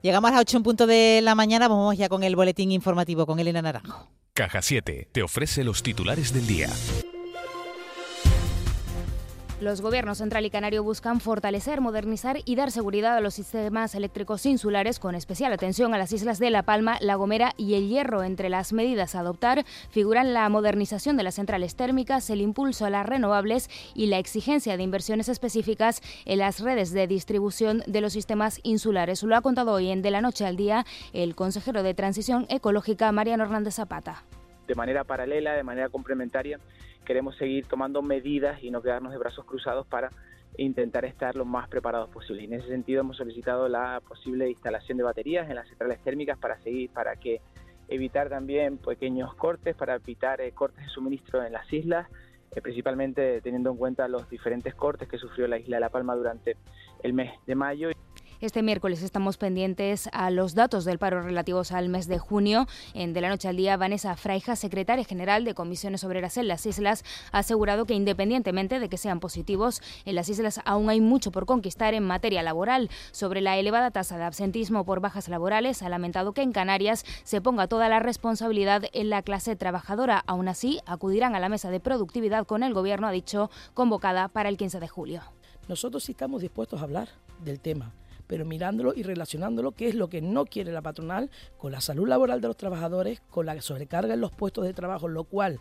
Llegamos a las 8 en punto de la mañana, vamos ya con el boletín informativo con Elena Naranjo. Caja 7 te ofrece los titulares del día. Los gobiernos central y canario buscan fortalecer, modernizar y dar seguridad a los sistemas eléctricos insulares, con especial atención a las islas de La Palma, La Gomera y El Hierro. Entre las medidas a adoptar figuran la modernización de las centrales térmicas, el impulso a las renovables y la exigencia de inversiones específicas en las redes de distribución de los sistemas insulares. Lo ha contado hoy en De la Noche al Día el consejero de Transición Ecológica, Mariano Hernández Zapata. De manera paralela, de manera complementaria, queremos seguir tomando medidas y no quedarnos de brazos cruzados para intentar estar lo más preparados posible. En ese sentido hemos solicitado la posible instalación de baterías en las centrales térmicas para evitar también pequeños cortes, para evitar cortes de suministro en las islas, principalmente teniendo en cuenta los diferentes cortes que sufrió la isla de La Palma durante el mes de mayo. Este miércoles estamos pendientes a los datos del paro relativos al mes de junio. En De la Noche al Día, Vanessa Fraija, secretaria general de Comisiones Obreras en las islas, ha asegurado que independientemente de que sean positivos, en las islas aún hay mucho por conquistar en materia laboral. Sobre la elevada tasa de absentismo por bajas laborales, ha lamentado que en Canarias se ponga toda la responsabilidad en la clase trabajadora. Aún así, acudirán a la mesa de productividad con el Gobierno, ha dicho, convocada para el 15 de julio. Nosotros sí estamos dispuestos a hablar del tema, pero mirándolo y relacionándolo, qué es lo que no quiere la patronal con la salud laboral de los trabajadores, con la sobrecarga en los puestos de trabajo, lo cual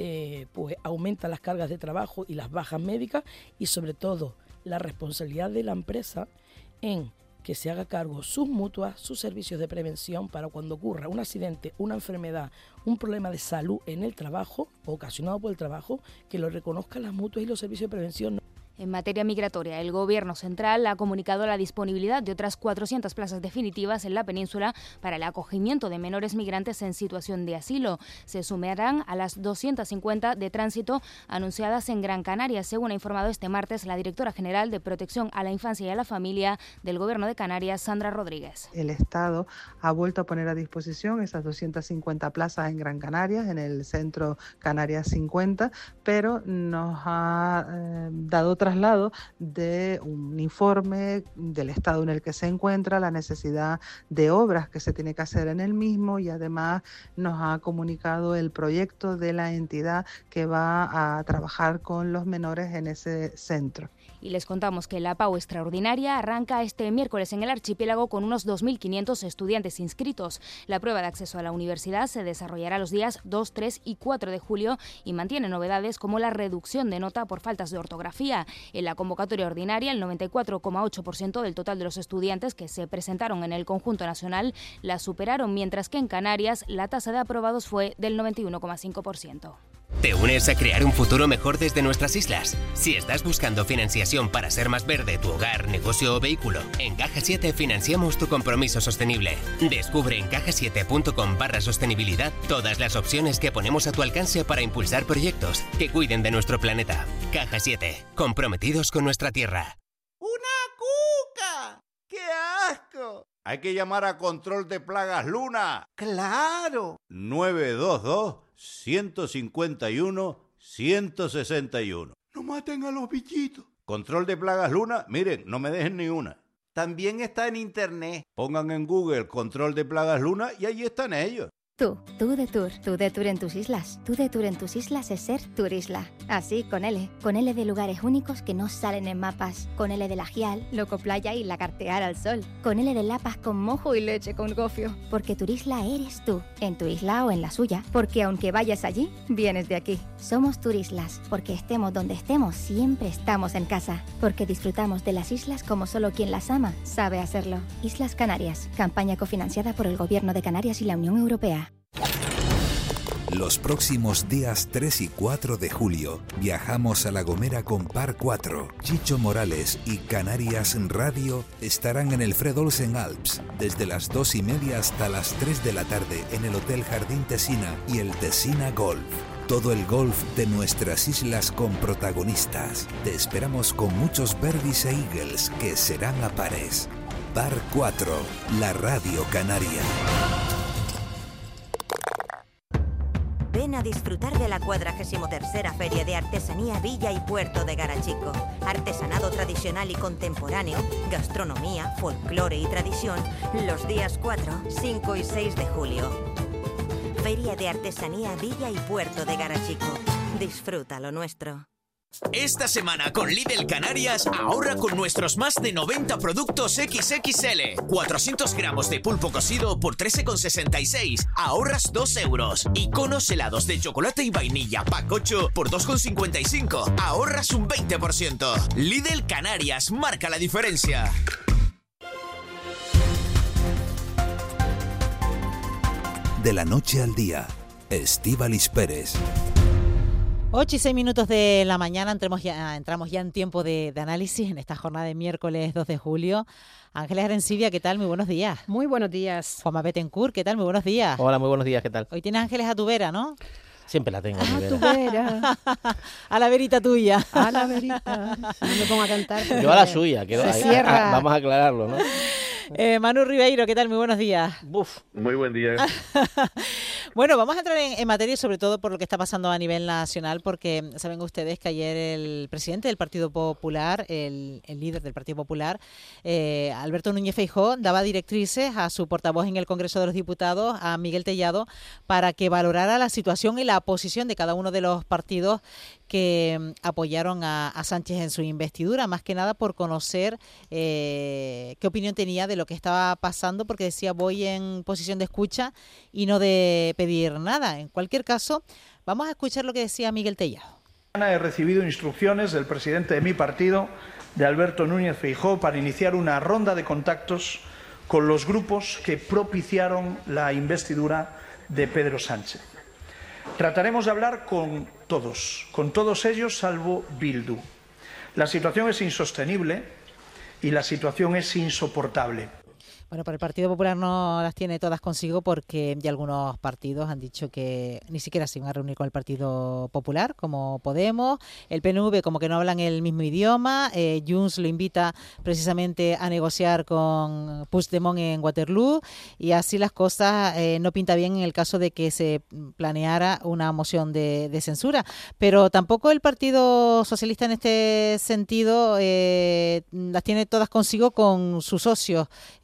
pues aumenta las cargas de trabajo y las bajas médicas, y sobre todo la responsabilidad de la empresa en que se haga cargo sus mutuas, sus servicios de prevención para cuando ocurra un accidente, una enfermedad, un problema de salud en el trabajo, ocasionado por el trabajo, que lo reconozcan las mutuas y los servicios de prevención. En materia migratoria, el Gobierno central ha comunicado la disponibilidad de otras 400 plazas definitivas en la península para el acogimiento de menores migrantes en situación de asilo. Se sumarán a las 250 de tránsito anunciadas en Gran Canaria, según ha informado este martes la directora general de Protección a la Infancia y a la Familia del Gobierno de Canarias, Sandra Rodríguez. El Estado ha vuelto a poner a disposición esas 250 plazas en Gran Canaria, en el centro Canarias 50, pero nos ha dado traslado de un informe del estado en el que se encuentra, la necesidad de obras que se tiene que hacer en el mismo, y además nos ha comunicado el proyecto de la entidad que va a trabajar con los menores en ese centro. Y les contamos que la PAU extraordinaria arranca este miércoles en el archipiélago con unos 2.500 estudiantes inscritos. La prueba de acceso a la universidad se desarrollará los días 2, 3 y 4 de julio y mantiene novedades como la reducción de nota por faltas de ortografía. En la convocatoria ordinaria, el 94,8% del total de los estudiantes que se presentaron en el conjunto nacional la superaron, mientras que en Canarias la tasa de aprobados fue del 91,5%. ¿Te unes a crear un futuro mejor desde nuestras islas? Si estás buscando financiación para ser más verde tu hogar, negocio o vehículo, en Caja 7 financiamos tu compromiso sostenible. Descubre en cajasiete.com/sostenibilidad todas las opciones que ponemos a tu alcance para impulsar proyectos que cuiden de nuestro planeta. Caja 7, comprometidos con nuestra tierra. ¡Una cuca! ¡Qué asco! Hay que llamar a Control de Plagas Luna. ¡Claro! 922-151-161. No maten a los bichitos. Control de Plagas Luna, miren, no me dejen ni una. También está en internet. Pongan en Google Control de Plagas Luna y ahí están ellos. Tú de tour en tus islas. Tú de tour en tus islas es ser Turisla. Así, con L de lugares únicos que no salen en mapas. Con L de la Gial, Loco Playa y Lagartear al sol. Con L de Lapas con mojo y leche con gofio. Porque Turisla eres tú, en tu isla o en la suya. Porque aunque vayas allí, vienes de aquí. Somos Turislas, porque estemos donde estemos, siempre estamos en casa. Porque disfrutamos de las islas como solo quien las ama sabe hacerlo. Islas Canarias, campaña cofinanciada por el Gobierno de Canarias y la Unión Europea. Los próximos días 3 y 4 de julio viajamos a La Gomera con Par 4. Chicho Morales y Canarias Radio estarán en el Fred Olsen Alps desde las 2:30 hasta las 3 de la tarde en el Hotel Jardín Tesina y el Tesina Golf. Todo el golf de nuestras islas con protagonistas. Te esperamos con muchos birdies e eagles que serán a pares. Par 4, la radio canaria. Ven a disfrutar de la 43ª Feria de Artesanía Villa y Puerto de Garachico. Artesanado tradicional y contemporáneo, gastronomía, folclore y tradición, los días 4, 5 y 6 de julio. Feria de Artesanía Villa y Puerto de Garachico. Disfruta lo nuestro. Esta semana con Lidl Canarias ahorra con nuestros más de 90 productos XXL. 400 gramos de pulpo cocido por 13,66, ahorras 2 euros. Iconos helados de chocolate y vainilla pack 8 por 2,55, ahorras un 20%. Lidl Canarias, marca la diferencia. De la noche al día, Estíbaliz Pérez. 8 y 6 minutos de la mañana, entramos ya en tiempo de análisis en esta jornada de miércoles 2 de julio. Ángeles Arencibia, ¿qué tal? Muy buenos días. Muy buenos días. Juanma Betancourt, ¿qué tal? Muy buenos días. Hola, muy buenos días, ¿qué tal? Hoy tienes Ángeles a tu vera, ¿no? Siempre la tengo a mi vera. A tu vera. A la verita tuya. A la verita. No me pongo a cantar. Yo a la suya, que vamos a aclararlo, ¿no? Manu Ribeiro, ¿qué tal? Muy buenos días. Muy buen día. Bueno, vamos a entrar en materia, sobre todo por lo que está pasando a nivel nacional, porque saben ustedes que ayer el presidente del Partido Popular, el líder del Partido Popular, Alberto Núñez Feijóo, daba directrices a su portavoz en el Congreso de los Diputados, a Miguel Tellado, para que valorara la situación y la posición de cada uno de los partidos que apoyaron a Sánchez en su investidura, más que nada por conocer qué opinión tenía de lo que estaba pasando, porque decía voy en posición de escucha y no de pedir nada. En cualquier caso, vamos a escuchar lo que decía Miguel Tellado. He recibido instrucciones del presidente de mi partido, de Alberto Núñez Feijóo, para iniciar una ronda de contactos con los grupos que propiciaron la investidura de Pedro Sánchez. Trataremos de hablar con todos ellos salvo Bildu. La situación es insostenible y la situación es insoportable. Bueno, para el Partido Popular no las tiene todas consigo, porque ya algunos partidos han dicho que ni siquiera se iban a reunir con el Partido Popular, como Podemos, el PNV como que no hablan el mismo idioma, Junts lo invita precisamente a negociar con Puigdemont en Waterloo, y así las cosas no pinta bien en el caso de que se planeara una moción de censura. Pero tampoco el Partido Socialista en este sentido las tiene todas consigo con sus socios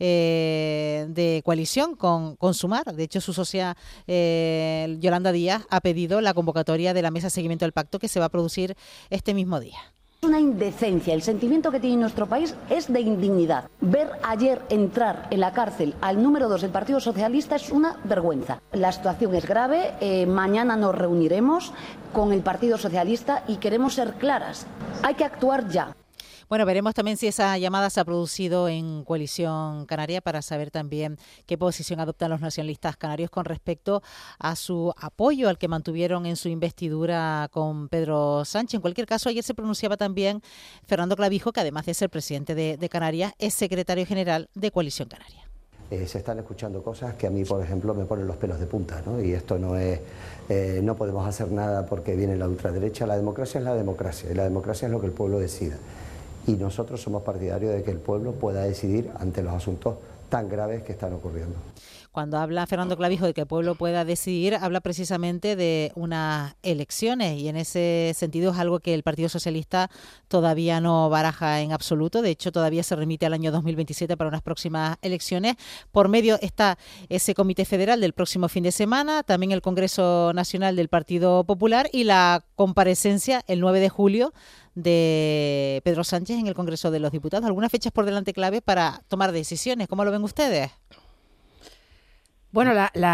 de coalición, con Sumar. De hecho, su socia Yolanda Díaz ha pedido la convocatoria de la mesa de seguimiento del pacto, que se va a producir este mismo día. Es una indecencia. El sentimiento que tiene nuestro país es de indignidad. Ver ayer entrar en la cárcel al número 2 del Partido Socialista es una vergüenza. La situación es grave. Mañana nos reuniremos con el Partido Socialista y queremos ser claras. Hay que actuar ya. Bueno, veremos también si esa llamada se ha producido en Coalición Canaria, para saber también qué posición adoptan los nacionalistas canarios con respecto a su apoyo al que mantuvieron en su investidura con Pedro Sánchez. En cualquier caso, ayer se pronunciaba también Fernando Clavijo, que además de ser presidente de Canarias, es secretario general de Coalición Canaria. Se están escuchando cosas que a mí, por ejemplo, me ponen los pelos de punta, ¿no? Y esto no es, no podemos hacer nada porque viene la ultraderecha. La democracia es la democracia, y la democracia es lo que el pueblo decida. Y nosotros somos partidarios de que el pueblo pueda decidir ante los asuntos tan graves que están ocurriendo. Cuando habla Fernando Clavijo de que el pueblo pueda decidir, habla precisamente de unas elecciones, y en ese sentido es algo que el Partido Socialista todavía no baraja en absoluto. De hecho, todavía se remite al año 2027 para unas próximas elecciones. Por medio está ese Comité Federal del próximo fin de semana, también el Congreso Nacional del Partido Popular y la comparecencia el 9 de julio de Pedro Sánchez en el Congreso de los Diputados. Algunas fechas por delante clave para tomar decisiones. ¿Cómo lo ven ustedes? Bueno,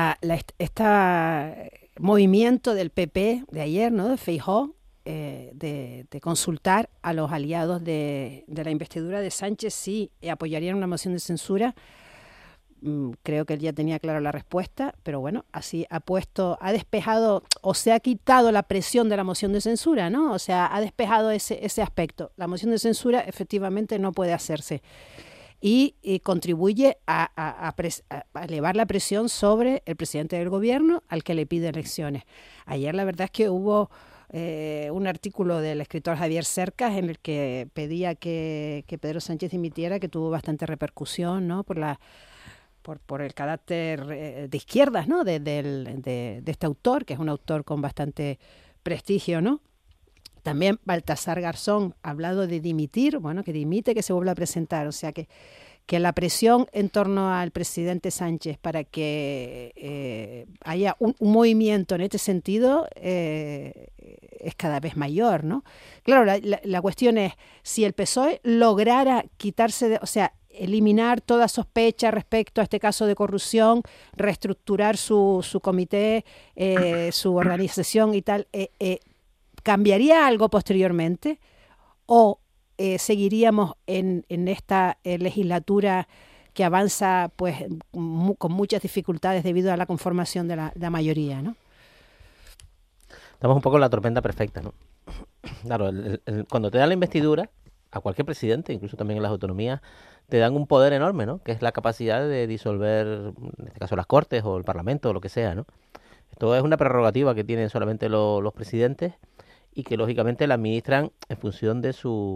este movimiento del PP de ayer, ¿no?, de Feijóo, de consultar a los aliados de la investidura de Sánchez si apoyarían una moción de censura. Creo que él ya tenía clara la respuesta, pero bueno, así ha despejado, o se ha quitado la presión de la moción de censura, ¿no? O sea, ha despejado ese aspecto. La moción de censura efectivamente no puede hacerse y contribuye a elevar la presión sobre el presidente del gobierno, al que le pide elecciones. Ayer la verdad es que hubo un artículo del escritor Javier Cercas en el que pedía que Pedro Sánchez dimitiera, que tuvo bastante repercusión, ¿no?, por por el carácter de izquierdas, ¿no? de este autor, que es un autor con bastante prestigio, ¿no? También Baltasar Garzón ha hablado de dimitir, bueno, que dimite, que se vuelva a presentar, o sea que la presión en torno al presidente Sánchez para que haya un movimiento en este sentido es cada vez mayor, ¿no? Claro, la cuestión es, si el PSOE lograra quitarse, o sea, eliminar toda sospecha respecto a este caso de corrupción, reestructurar su comité, su organización y tal, ¿cambiaría algo posteriormente? ¿O seguiríamos en esta legislatura que avanza pues con muchas dificultades debido a la conformación de la mayoría, ¿no? Estamos un poco en la tormenta perfecta, ¿no? Claro, cuando te dan la investidura, a cualquier presidente, incluso también en las autonomías, te dan un poder enorme, ¿no? Que es la capacidad de disolver, en este caso, las Cortes o el Parlamento o lo que sea, ¿no? Esto es una prerrogativa que tienen solamente los presidentes y que, lógicamente, la administran en función de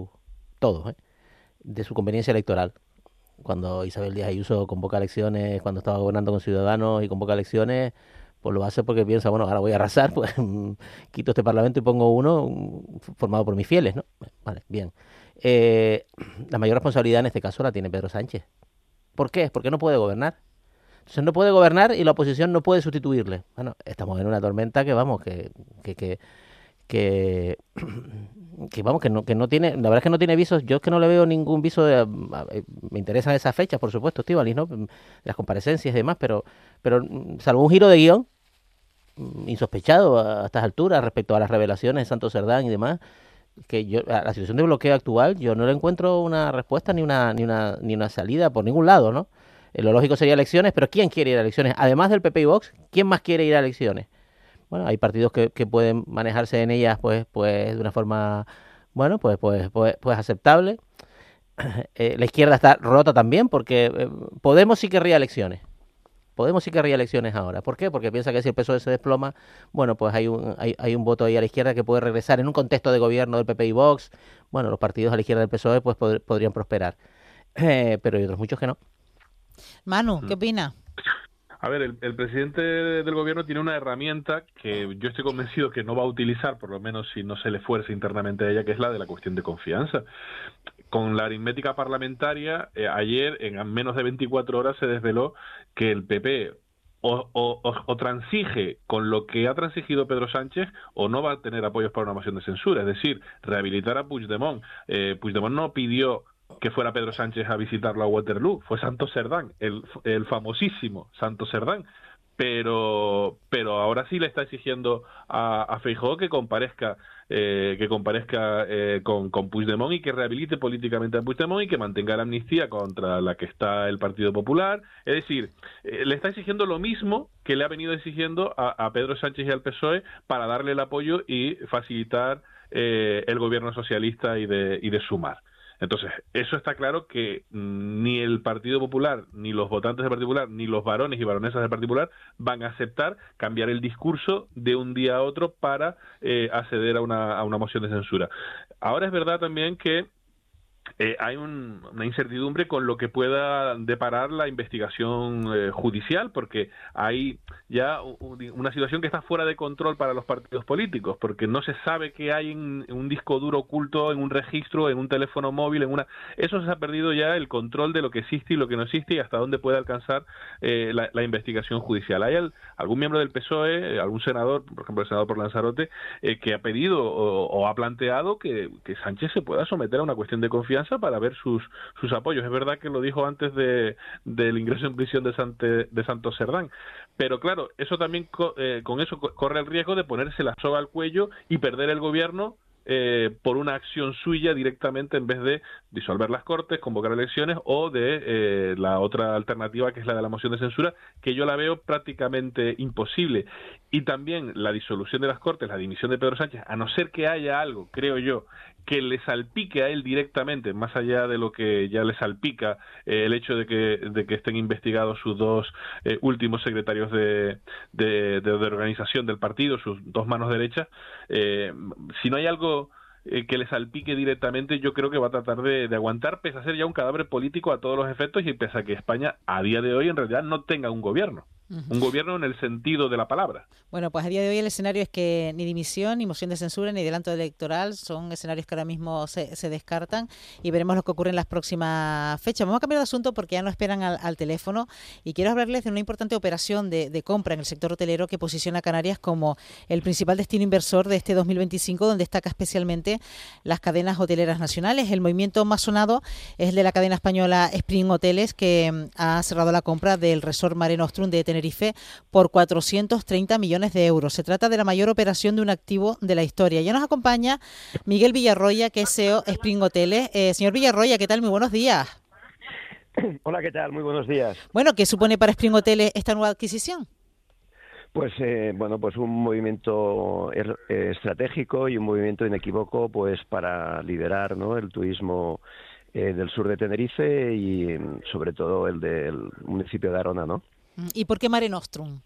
de su conveniencia electoral. Cuando Isabel Díaz Ayuso convoca elecciones, cuando estaba gobernando con Ciudadanos y convoca elecciones, pues lo hace porque piensa, bueno, ahora voy a arrasar, pues quito este Parlamento y pongo uno formado por mis fieles, ¿no? Vale, bien. La mayor responsabilidad en este caso la tiene Pedro Sánchez. ¿Por qué? Porque no puede gobernar. Entonces no puede gobernar y la oposición no puede sustituirle. Bueno, estamos en una tormenta que vamos, que no tiene, la verdad es que no tiene visos. Yo es que no le veo ningún viso me interesan esas fechas, por supuesto, Estíbaliz, ¿no? Las comparecencias y demás, pero salvo un giro de guión insospechado a estas alturas respecto a las revelaciones de Santos Cerdán y demás, que yo a la situación de bloqueo actual yo no le encuentro una respuesta ni una salida por ningún lado, ¿no? Lo lógico sería elecciones, pero ¿quién quiere ir a elecciones? Además del PP y Vox, ¿quién más quiere ir a elecciones? Bueno, hay partidos que pueden manejarse en ellas pues de una forma, bueno, pues aceptable. La izquierda está rota también porque Podemos sí querría elecciones. Podemos sí querría elecciones ahora. ¿Por qué? Porque piensa que si el PSOE se desploma, bueno, pues hay un voto ahí a la izquierda que puede regresar en un contexto de gobierno del PP y Vox. Bueno, los partidos a la izquierda del PSOE pues podrían prosperar. Pero hay otros muchos que no. Manu, ¿qué opina? A ver, el presidente del gobierno tiene una herramienta que yo estoy convencido que no va a utilizar, por lo menos si no se le fuerza internamente a ella, que es la de la cuestión de confianza. Con la aritmética parlamentaria, ayer, en menos de 24 horas, se desveló que el PP o transige con lo que ha transigido Pedro Sánchez o no va a tener apoyos para una moción de censura. Es decir, rehabilitar a Puigdemont. Puigdemont no pidió que fuera Pedro Sánchez a visitarlo a Waterloo, fue Santos Cerdán, el famosísimo Santos Cerdán, pero ahora sí le está exigiendo a Feijóo que comparezca con Puigdemont y que rehabilite políticamente a Puigdemont y que mantenga la amnistía contra la que está el Partido Popular. Es decir, le está exigiendo lo mismo que le ha venido exigiendo a Pedro Sánchez y al PSOE para darle el apoyo y facilitar el gobierno socialista y de Sumar. Entonces, eso está claro que ni el Partido Popular, ni los votantes del Partido Popular, ni los varones y baronesas del Partido Popular van a aceptar cambiar el discurso de un día a otro para acceder a una moción de censura. Ahora es verdad también que hay una incertidumbre con lo que pueda deparar la investigación judicial, porque hay ya una situación que está fuera de control para los partidos políticos, porque no se sabe qué hay en un disco duro oculto, en un registro, en un teléfono móvil, eso se ha perdido ya el control de lo que existe y lo que no existe y hasta dónde puede alcanzar la investigación judicial. Hay algún miembro del PSOE, algún senador, por ejemplo el senador por Lanzarote, que ha pedido o ha planteado que Sánchez se pueda someter a una cuestión de confianza para ver sus apoyos. Es verdad que lo dijo antes del ingreso en prisión de Santos Cerdán, pero claro, eso también con eso corre el riesgo de ponerse la soga al cuello y perder el gobierno por una acción suya directamente en vez de disolver las Cortes, convocar elecciones o de la otra alternativa que es la de la moción de censura, que yo la veo prácticamente imposible. Y también la disolución de las Cortes, la dimisión de Pedro Sánchez, a no ser que haya algo, creo yo, que le salpique a él directamente, más allá de lo que ya le salpica el hecho de que estén investigados sus dos últimos secretarios de organización del partido, sus dos manos derechas, si no hay algo que le salpique directamente, yo creo que va a tratar de aguantar, pese a ser ya un cadáver político a todos los efectos y pese a que España a día de hoy en realidad no tenga un gobierno. Un gobierno en el sentido de la palabra. Bueno, pues a día de hoy el escenario es que ni dimisión, ni moción de censura, ni adelanto electoral son escenarios que ahora mismo se descartan y veremos lo que ocurre en las próximas fechas. Vamos a cambiar de asunto porque ya nos esperan al teléfono y quiero hablarles de una importante operación de compra en el sector hotelero que posiciona a Canarias como el principal destino inversor de este 2025, donde destaca especialmente las cadenas hoteleras nacionales. El movimiento más sonado es el de la cadena española Spring Hoteles, que ha cerrado la compra del Resort Mare Nostrum de Tenerife por 430 millones de euros. Se trata de la mayor operación de un activo de la historia. Ya nos acompaña Miguel Villarroya, que es CEO Spring Hoteles. Señor Villarroya, ¿qué tal? Muy buenos días. Hola, ¿qué tal? Muy buenos días. Bueno, ¿qué supone para Spring Hoteles esta nueva adquisición? Pues pues un movimiento estratégico y un movimiento inequívoco pues para liderar, ¿no?, el turismo del sur de Tenerife y sobre todo el del municipio de Arona, ¿no? ¿Y por qué Mare Nostrum?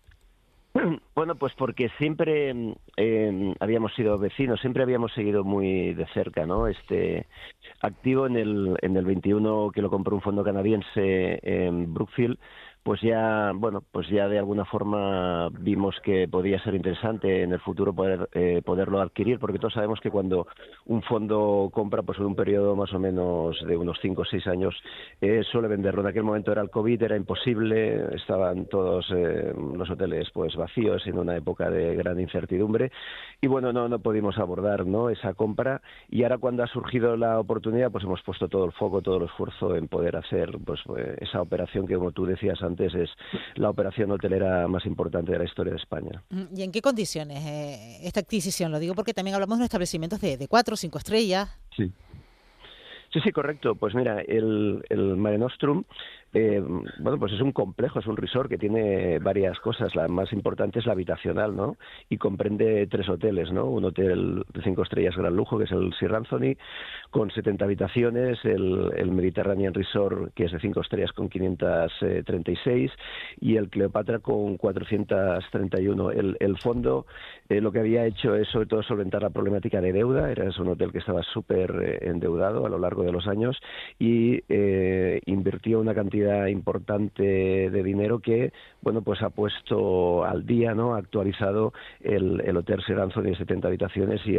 Bueno, pues porque siempre habíamos sido vecinos, siempre habíamos seguido muy de cerca, ¿no?, este activo en el 21 que lo compró un fondo canadiense en Brookfield. Pues ya de alguna forma vimos que podía ser interesante en el futuro poderlo adquirir, porque todos sabemos que cuando un fondo compra, pues en un periodo más o menos de unos 5 o 6 años, suele venderlo. En aquel momento era el COVID, era imposible, estaban todos los hoteles pues vacíos en una época de gran incertidumbre y bueno, no pudimos abordar, ¿no?, esa compra, y ahora cuando ha surgido la oportunidad, pues hemos puesto todo el foco, todo el esfuerzo en poder hacer pues esa operación que, como tú decías antes, es la operación hotelera más importante de la historia de España. ¿Y en qué condiciones esta adquisición? Lo digo porque también hablamos de establecimientos de 4 o 5 estrellas. Sí, correcto. Pues mira, el Mare Nostrum, pues es un complejo, es un resort que tiene varias cosas. La más importante es la habitacional, ¿no? Y comprende 3 hoteles, ¿no? Un hotel de 5 estrellas gran lujo, que es el Sir Anthony, con 70 habitaciones, el Mediterranean Resort, que es de 5 estrellas con 536, y el Cleopatra con 431. El fondo lo que había hecho es sobre todo solventar la problemática de deuda. Era un hotel que estaba súper endeudado a lo largo de los años y invirtió una cantidad importante de dinero que, bueno, pues ha puesto al día, ¿no?, ha actualizado el Hotel Sir Anthony de 70 habitaciones y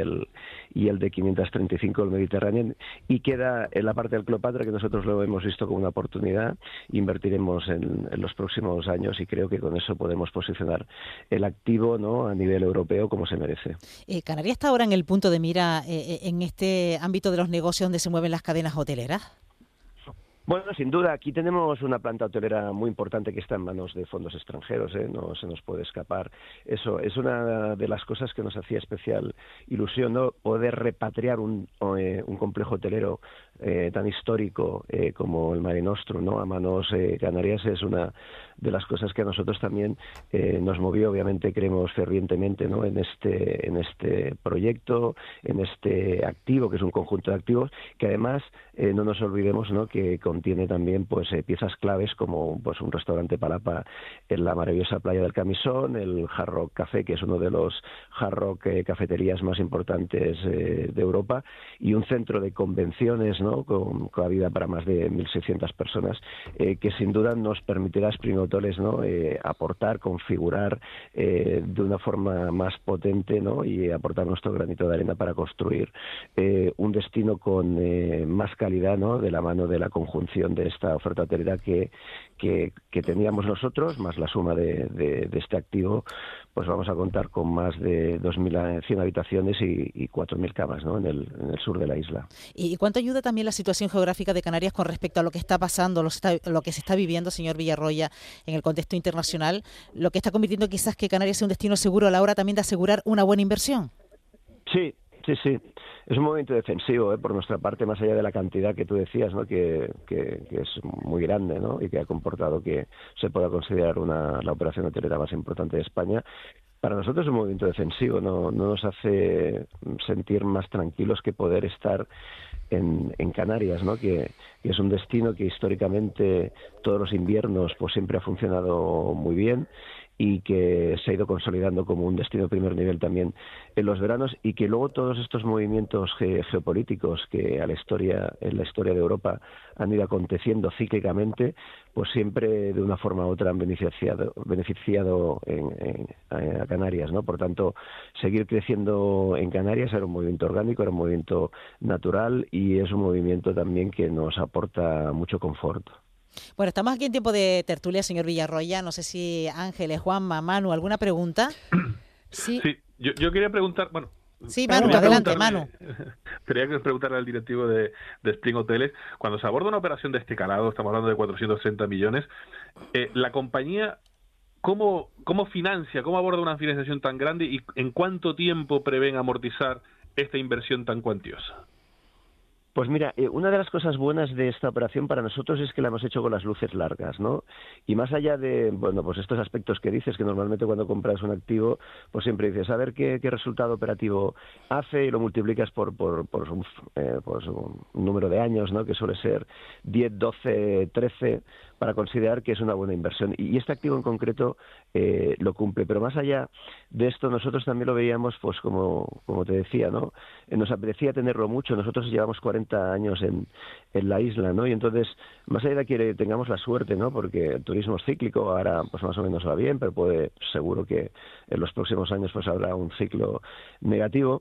el de 535, el Mediterranean, y queda en la parte del Cleopatra, que nosotros lo hemos visto como una oportunidad. Invertiremos en los próximos años y creo que con eso podemos posicionar el activo, ¿no?, a nivel europeo como se merece. ¿Canarias está ahora en el punto de mira en este ámbito de los negocios donde se mueven las cadenas hoteleras? Bueno, sin duda, aquí tenemos una planta hotelera muy importante que está en manos de fondos extranjeros, no se nos puede escapar. Eso es una de las cosas que nos hacía especial ilusión, ¿no?, poder repatriar un complejo hotelero tan histórico como el Mare Nostrum, ¿no?, a manos canarias. Es una de las cosas que a nosotros también nos movió. Obviamente creemos fervientemente, ¿no?, en este proyecto, en este activo, que es un conjunto de activos que además no nos olvidemos, ¿no?, que contiene también pues piezas claves como pues un restaurante palapa en la maravillosa playa del Camisón, el Hard Rock Café, que es uno de los Hard Rock cafeterías más importantes de Europa, y un centro de convenciones, ¿no?, con cabida para más de 1.600 personas, que sin duda nos permitirá a Spring Hoteles, ¿no?, aportar, configurar de una forma más potente, ¿no?, y aportar nuestro granito de arena para construir un destino con más calidad, ¿no?, de la mano de la conjunción de esta oferta hotelera que teníamos nosotros, más la suma de este activo. Pues vamos a contar con más de 2.100 habitaciones y 4.000 camas, ¿no?, en el sur de la isla. ¿Y cuánto ayuda también la situación geográfica de Canarias con respecto a lo que está pasando, lo que se está viviendo, señor Villarroya, en el contexto internacional, lo que está convirtiendo quizás que Canarias sea un destino seguro a la hora también de asegurar una buena inversión? Sí. Es un movimiento defensivo, por nuestra parte, más allá de la cantidad que tú decías, ¿no?, que es muy grande, ¿no?, y que ha comportado que se pueda considerar la operación hotelera más importante de España. Para nosotros es un movimiento defensivo, no nos hace sentir más tranquilos que poder estar en Canarias, ¿no?, que que es un destino que históricamente todos los inviernos pues siempre ha funcionado muy bien y que se ha ido consolidando como un destino de primer nivel también en los veranos, y que luego todos estos movimientos geopolíticos que en la historia de Europa han ido aconteciendo cíclicamente, pues siempre de una forma u otra han beneficiado a Canarias, ¿no? Por tanto, seguir creciendo en Canarias era un movimiento orgánico, era un movimiento natural, y es un movimiento también que nos aporta mucho confort. Bueno, estamos aquí en tiempo de tertulia, señor Villarroya. No sé si Ángeles, Juanma, Manu, ¿alguna pregunta? Sí, yo quería preguntar, bueno... Sí, Manu, adelante, Manu. Quería preguntarle al directivo de Spring Hoteles, cuando se aborda una operación de este calado, estamos hablando de 430 millones, la compañía, ¿cómo financia, cómo aborda una financiación tan grande y en cuánto tiempo prevén amortizar esta inversión tan cuantiosa? Pues mira, una de las cosas buenas de esta operación para nosotros es que la hemos hecho con las luces largas, ¿no? Y más allá de, bueno, pues estos aspectos que dices, que normalmente cuando compras un activo, pues siempre dices, a ver qué resultado operativo hace, y lo multiplicas por un número de años, ¿no? Que suele ser 10, 12, 13, para considerar que es una buena inversión. Y este activo en concreto lo cumple. Pero más allá de esto, nosotros también lo veíamos, pues como te decía, ¿no? Nos apetecía tenerlo mucho. Nosotros llevamos 40 años en la isla, ¿no? Y entonces, más allá de que tengamos la suerte, ¿no? Porque el turismo es cíclico, ahora pues más o menos va bien, pero seguro que en los próximos años pues habrá un ciclo negativo.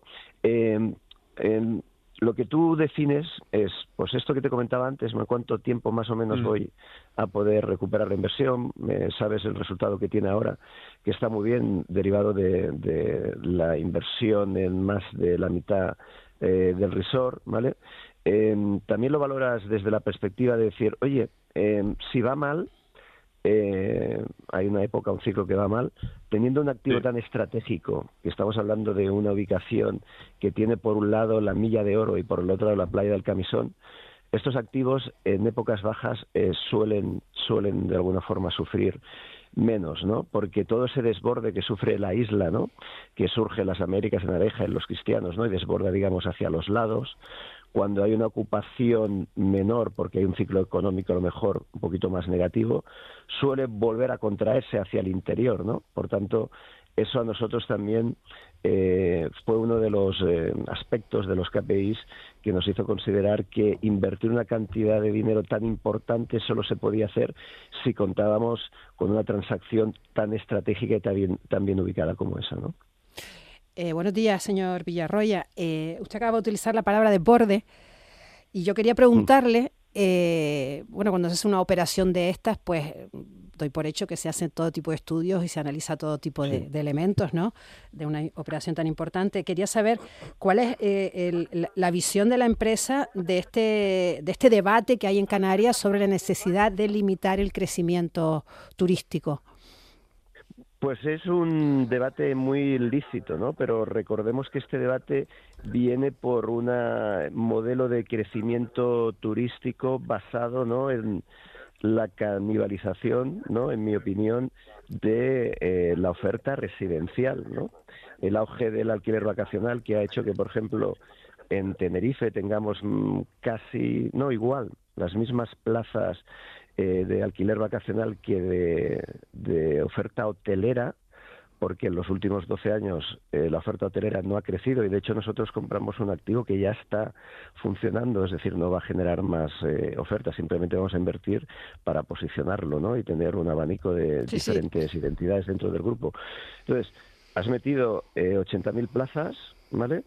Lo que tú defines es, pues esto que te comentaba antes, cuánto tiempo más o menos voy a poder recuperar la inversión, sabes el resultado que tiene ahora, que está muy bien, derivado de la inversión en más de la mitad del resort, ¿vale? También lo valoras desde la perspectiva de decir, oye, si va mal, hay una época, un ciclo que va mal, teniendo un activo tan estratégico, que estamos hablando de una ubicación que tiene por un lado la Milla de Oro y por el otro lado la playa del Camisón, estos activos en épocas bajas suelen de alguna forma sufrir menos, ¿no? Porque todo ese desborde que sufre la isla, ¿no? Que surge en las Américas, en Areja, en los cristianos, ¿no? Y desborda, digamos, hacia los lados. Cuando hay una ocupación menor, porque hay un ciclo económico a lo mejor un poquito más negativo, suele volver a contraerse hacia el interior, ¿no? Por tanto, eso a nosotros también fue uno de los aspectos de los KPIs que nos hizo considerar que invertir una cantidad de dinero tan importante solo se podía hacer si contábamos con una transacción tan estratégica y tan bien ubicada como esa, ¿no? Buenos días, señor Villarroya. Usted acaba de utilizar la palabra desborde y yo quería preguntarle, cuando se hace una operación de estas, pues doy por hecho que se hacen todo tipo de estudios y se analiza todo tipo de elementos, ¿no? De una operación tan importante. Quería saber cuál es la visión de la empresa de este debate que hay en Canarias sobre la necesidad de limitar el crecimiento turístico. Pues es un debate muy lícito, ¿no? Pero recordemos que este debate viene por un modelo de crecimiento turístico basado, ¿no?, en la canibalización, ¿no?, en mi opinión, de la oferta residencial, ¿no? El auge del alquiler vacacional que ha hecho que, por ejemplo, en Tenerife tengamos casi, no igual, las mismas plazas de alquiler vacacional que de oferta hotelera, porque en los últimos 12 años la oferta hotelera no ha crecido y de hecho nosotros compramos un activo que ya está funcionando, es decir, no va a generar más ofertas, simplemente vamos a invertir para posicionarlo, ¿no?, y tener un abanico de diferentes identidades dentro del grupo. Entonces, has metido 80.000 plazas, ¿vale?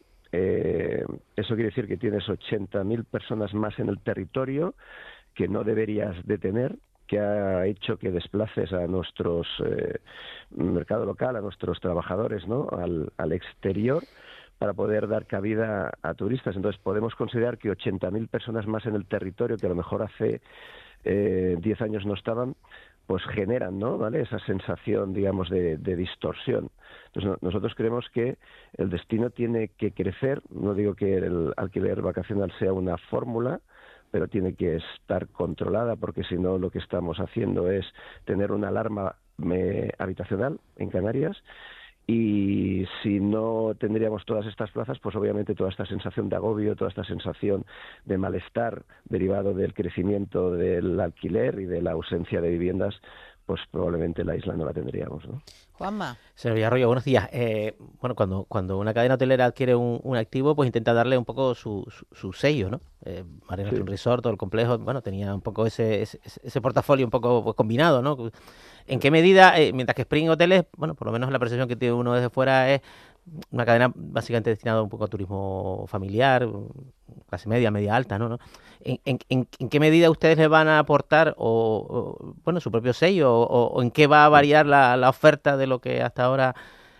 Eso quiere decir que tienes 80.000 personas más en el territorio que no deberías de tener, que ha hecho que desplaces a nuestros mercado local, a nuestros trabajadores, ¿no?, al exterior, para poder dar cabida a turistas. Entonces podemos considerar que 80.000 personas más en el territorio, que a lo mejor hace 10 años no estaban, pues generan, ¿no?, ¿vale?, esa sensación, digamos, de distorsión. Entonces nosotros creemos que el destino tiene que crecer. No digo que el alquiler vacacional sea una fórmula, pero tiene que estar controlada, porque si no lo que estamos haciendo es tener una alarma habitacional en Canarias y si no tendríamos todas estas plazas, pues obviamente toda esta sensación de agobio, toda esta sensación de malestar derivado del crecimiento del alquiler y de la ausencia de viviendas, pues probablemente la isla no la tendríamos, ¿no? Juanma. Señor Villarroya, buenos días. Bueno, cuando una cadena hotelera adquiere un activo, pues intenta darle un poco su sello, ¿no? Mare Nostrum Resort, todo el complejo, bueno, tenía un poco ese portafolio un poco pues, combinado, ¿no? ¿En qué medida, mientras que Spring Hoteles, bueno, por lo menos la percepción que tiene uno desde fuera es una cadena básicamente destinada un poco a turismo familiar, clase media, media alta, ¿no? ¿En qué medida ustedes le van a aportar bueno, su propio sello o en qué va a variar la oferta de lo que hasta ahora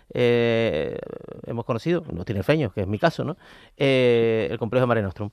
hemos conocido, los tinerfeños, que es mi caso, ¿no? El complejo de Mare Nostrum.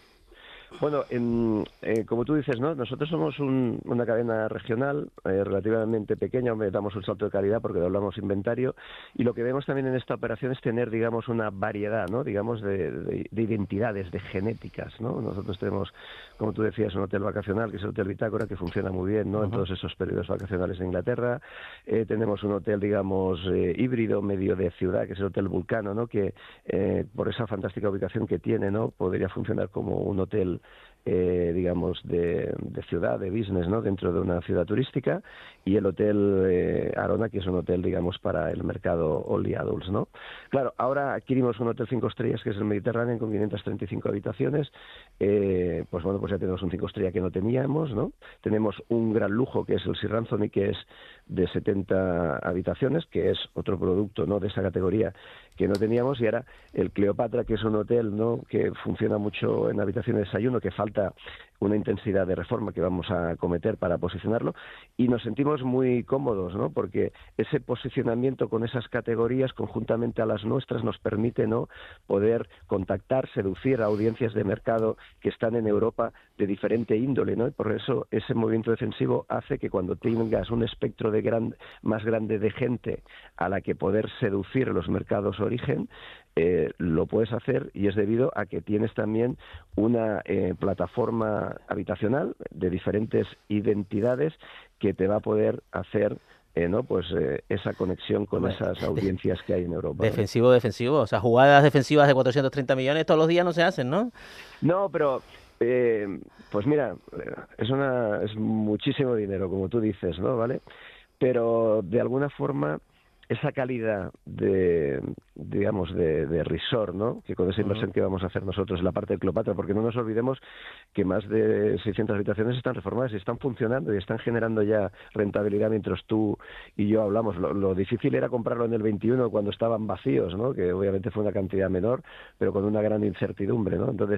Bueno, como tú dices, ¿no? Nosotros somos una cadena regional relativamente pequeña, damos un salto de calidad porque doblamos inventario, y lo que vemos también en esta operación es tener, digamos, una variedad, ¿no? Digamos, de identidades, de genéticas, ¿no? Nosotros tenemos, como tú decías, un hotel vacacional, que es el Hotel Bitácora, que funciona muy bien, ¿no? En todos esos periodos vacacionales en Inglaterra. Tenemos un hotel, digamos, híbrido, medio de ciudad, que es el Hotel Vulcano, ¿no? Que por esa fantástica ubicación que tiene, ¿no? Podría funcionar como un hotel digamos de ciudad, de business, ¿no? Dentro de una ciudad turística, y el Hotel Arona, que es un hotel, digamos, para el mercado only adults, ¿no? Claro, ahora adquirimos un hotel 5 estrellas que es el Mediterráneo con 535 habitaciones, pues bueno, pues ya tenemos un 5 estrellas que no teníamos, ¿no? Tenemos un gran lujo que es el Sir Anthony, que es de 70 habitaciones, que es otro producto, ¿no? De esa categoría que no teníamos, y ahora el Cleopatra, que es un hotel, ¿no? Que funciona mucho en habitaciones de desayuno, que falta una intensidad de reforma que vamos a cometer para posicionarlo, y nos sentimos muy cómodos, ¿no? Porque ese posicionamiento con esas categorías conjuntamente a las nuestras nos permite, ¿no? Poder contactar, seducir a audiencias de mercado que están en Europa de diferente índole, ¿no? Y por eso ese movimiento defensivo hace que cuando tengas un espectro más grande de gente a la que poder seducir los mercados origen, lo puedes hacer, y es debido a que tienes también una plataforma habitacional de diferentes identidades que te va a poder hacer ¿no? Pues esa conexión con esas audiencias que hay en Europa. Defensivo, o sea, jugadas defensivas de 430 millones todos los días no se hacen, ¿no? No, pero pues mira, es muchísimo dinero, como tú dices, ¿no? ¿Vale? Pero de alguna forma esa calidad de resort, ¿no? Que con esa inversión que vamos a hacer nosotros en la parte de Cleopatra, porque no nos olvidemos que más de 600 habitaciones están reformadas y están funcionando y están generando ya rentabilidad mientras tú y yo hablamos. Lo difícil era comprarlo en el 21 cuando estaban vacíos, ¿no? Que obviamente fue una cantidad menor, pero con una gran incertidumbre, ¿no? Entonces,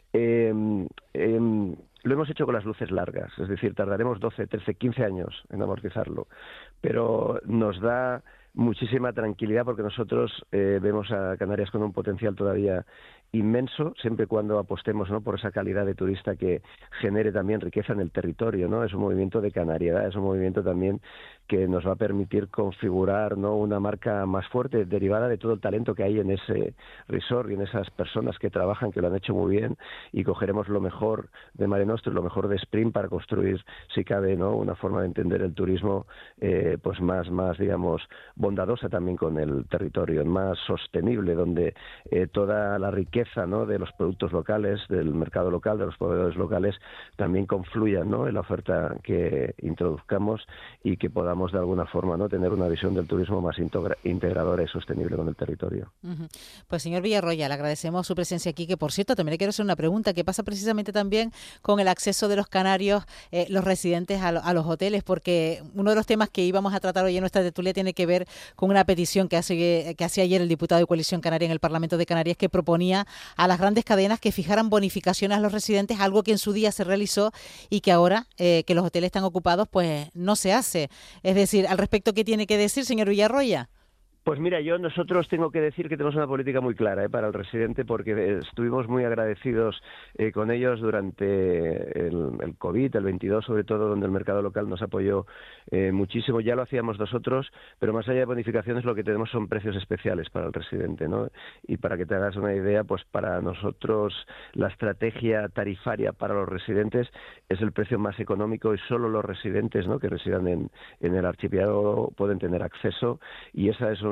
lo hemos hecho con las luces largas, es decir, tardaremos 12, 13, 15 años en amortizarlo, pero nos da muchísima tranquilidad porque nosotros vemos a Canarias con un potencial todavía inmenso, siempre y cuando apostemos, ¿no? Por esa calidad de turista que genere también riqueza en el territorio, ¿no? Es un movimiento de canariedad, es un movimiento también que nos va a permitir configurar, ¿no? Una marca más fuerte derivada de todo el talento que hay en ese resort y en esas personas que trabajan, que lo han hecho muy bien, y cogeremos lo mejor de Mare Nostrum, lo mejor de Spring para construir, si cabe, ¿no? Una forma de entender el turismo pues más digamos bondadosa también con el territorio, más sostenible, donde toda la riqueza, ¿no? De los productos locales, del mercado local, de los proveedores locales, también confluyan, ¿no? En la oferta que introduzcamos y que podamos de alguna forma, ¿no? Tener una visión del turismo más integradora y sostenible con el territorio. Pues señor Villarroya, le agradecemos su presencia aquí, que por cierto también le quiero hacer una pregunta que pasa precisamente también con el acceso de los canarios, los residentes a los hoteles, porque uno de los temas que íbamos a tratar hoy en nuestra tertulia tiene que ver con una petición que hace ayer el diputado de Coalición Canaria en el Parlamento de Canarias, que proponía a las grandes cadenas que fijaran bonificaciones a los residentes, algo que en su día se realizó y que ahora que los hoteles están ocupados pues no se hace. Es decir, al respecto, ¿qué tiene que decir, señor Villarroya? Pues mira, nosotros tengo que decir que tenemos una política muy clara para el residente, porque estuvimos muy agradecidos con ellos durante el COVID, el 22 sobre todo, donde el mercado local nos apoyó muchísimo. Ya lo hacíamos nosotros, pero más allá de bonificaciones lo que tenemos son precios especiales para el residente, ¿no? Y para que te hagas una idea, pues para nosotros la estrategia tarifaria para los residentes es el precio más económico y solo los residentes, ¿no? Que residan en el archipiélago pueden tener acceso, y esa es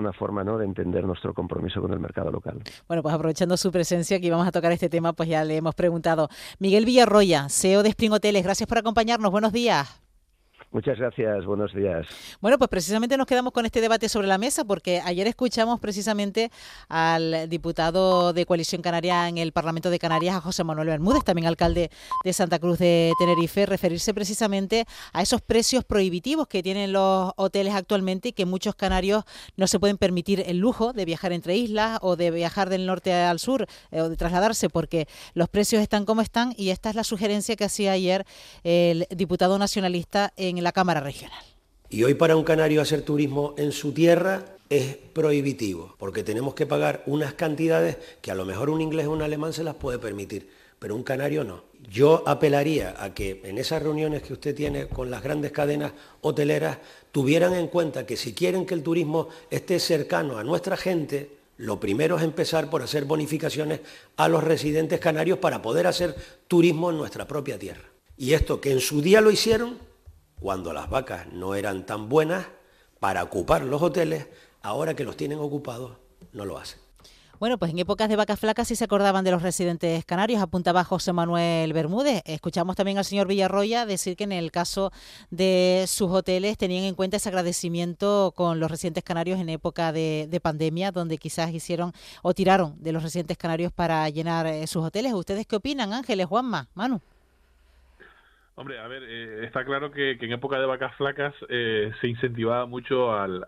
una forma, ¿no?, de entender nuestro compromiso con el mercado local. Bueno, pues aprovechando su presencia, que vamos a tocar este tema, pues ya le hemos preguntado. Miguel Villarroya, CEO de Spring Hoteles, gracias por acompañarnos. Buenos días. Muchas gracias, buenos días. Bueno, pues precisamente nos quedamos con este debate sobre la mesa porque ayer escuchamos precisamente al diputado de Coalición Canaria en el Parlamento de Canarias, a José Manuel Bermúdez, también alcalde de Santa Cruz de Tenerife, referirse precisamente a esos precios prohibitivos que tienen los hoteles actualmente y que muchos canarios no se pueden permitir el lujo de viajar entre islas o de viajar del norte al sur o de trasladarse porque los precios están como están, y esta es la sugerencia que hacía ayer el diputado nacionalista en la Cámara Regional. Y hoy para un canario hacer turismo en su tierra es prohibitivo, porque tenemos que pagar unas cantidades que a lo mejor un inglés o un alemán se las puede permitir, pero un canario no. Yo apelaría a que en esas reuniones que usted tiene con las grandes cadenas hoteleras tuvieran en cuenta que si quieren que el turismo esté cercano a nuestra gente, lo primero es empezar por hacer bonificaciones a los residentes canarios para poder hacer turismo en nuestra propia tierra. Y esto que en su día lo hicieron cuando las vacas no eran tan buenas para ocupar los hoteles, ahora que los tienen ocupados, no lo hacen. Bueno, pues en épocas de vacas flacas sí se acordaban de los residentes canarios, apuntaba José Manuel Bermúdez. Escuchamos también al señor Villarroya decir que en el caso de sus hoteles tenían en cuenta ese agradecimiento con los residentes canarios en época de pandemia, donde quizás hicieron o tiraron de los residentes canarios para llenar sus hoteles. ¿Ustedes qué opinan, Ángeles, Juanma, Manu? Hombre, a ver, está claro que en época de vacas flacas se incentivaba mucho al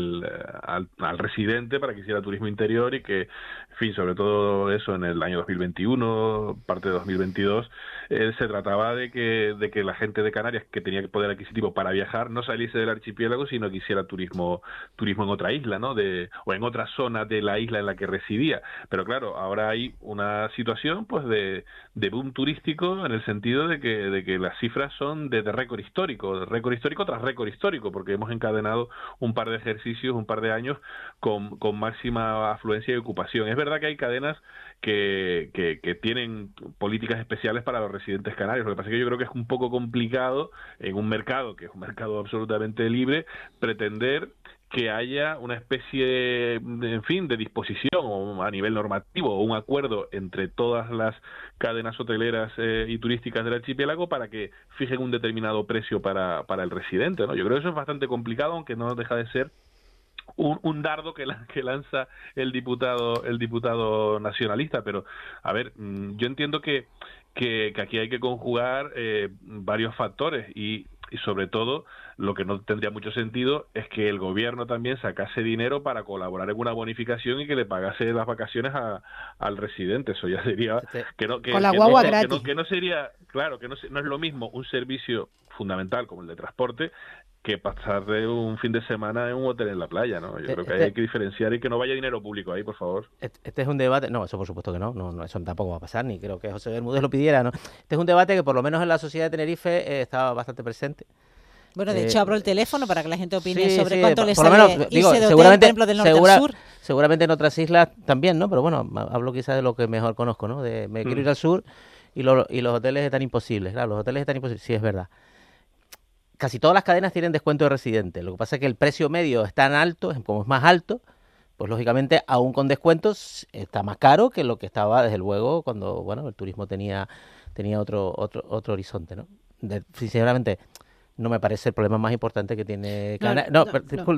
residente para que hiciera turismo interior y que, en fin, sobre todo eso en el año 2021, parte de 2022, se trataba de que la gente de Canarias que tenía poder adquisitivo para viajar no saliese del archipiélago, sino que hiciera turismo en otra isla, ¿no? O en otra zona de la isla en la que residía. Pero claro, ahora hay una situación pues de boom turístico en el sentido de que las cifras son de récord histórico tras récord histórico, porque hemos encadenado un par de ejercicios, un par de años con máxima afluencia y ocupación. Es verdad que hay cadenas que tienen políticas especiales para los residentes canarios. Lo que pasa es que yo creo que es un poco complicado en un mercado que es un mercado absolutamente libre pretender que haya una especie, en fin, de disposición o a nivel normativo o un acuerdo entre todas las cadenas hoteleras y turísticas del archipiélago para que fijen un determinado precio para el residente, ¿no? Yo creo que eso es bastante complicado, aunque no deja de ser un dardo que lanza el diputado nacionalista. Pero, a ver, yo entiendo que aquí hay que conjugar varios factores y sobre todo lo que no tendría mucho sentido es que el gobierno también sacase dinero para colaborar en una bonificación y que le pagase las vacaciones al residente. Eso ya sería con la guagua gratis. Que no sería, claro, que no es lo mismo un servicio fundamental como el de transporte que pasar de un fin de semana en un hotel en la playa, ¿no? Yo creo que hay que diferenciar y que no vaya dinero público ahí, por favor. Este es un debate, no, eso por supuesto que no, eso tampoco va a pasar, ni creo que José Bermúdez lo pidiera, ¿no? Este es un debate que por lo menos en la sociedad de Tenerife estaba bastante presente. Bueno, de hecho abro el teléfono para que la gente opine sí, sobre cuánto le sale irse de hotel, por ejemplo, del norte al sur. Seguramente en otras islas también, ¿no? Pero bueno, hablo quizás de lo que mejor conozco, ¿no? Me quiero ir al sur y los hoteles están imposibles. Claro, los hoteles están imposibles, sí, es verdad. Casi todas las cadenas tienen descuento de residente. Lo que pasa es que el precio medio es tan alto, como es más alto, pues lógicamente aún con descuentos está más caro que lo que estaba desde luego cuando, bueno, el turismo tenía otro horizonte, ¿no? Sinceramente, no me parece el problema más importante que tiene Canarias. No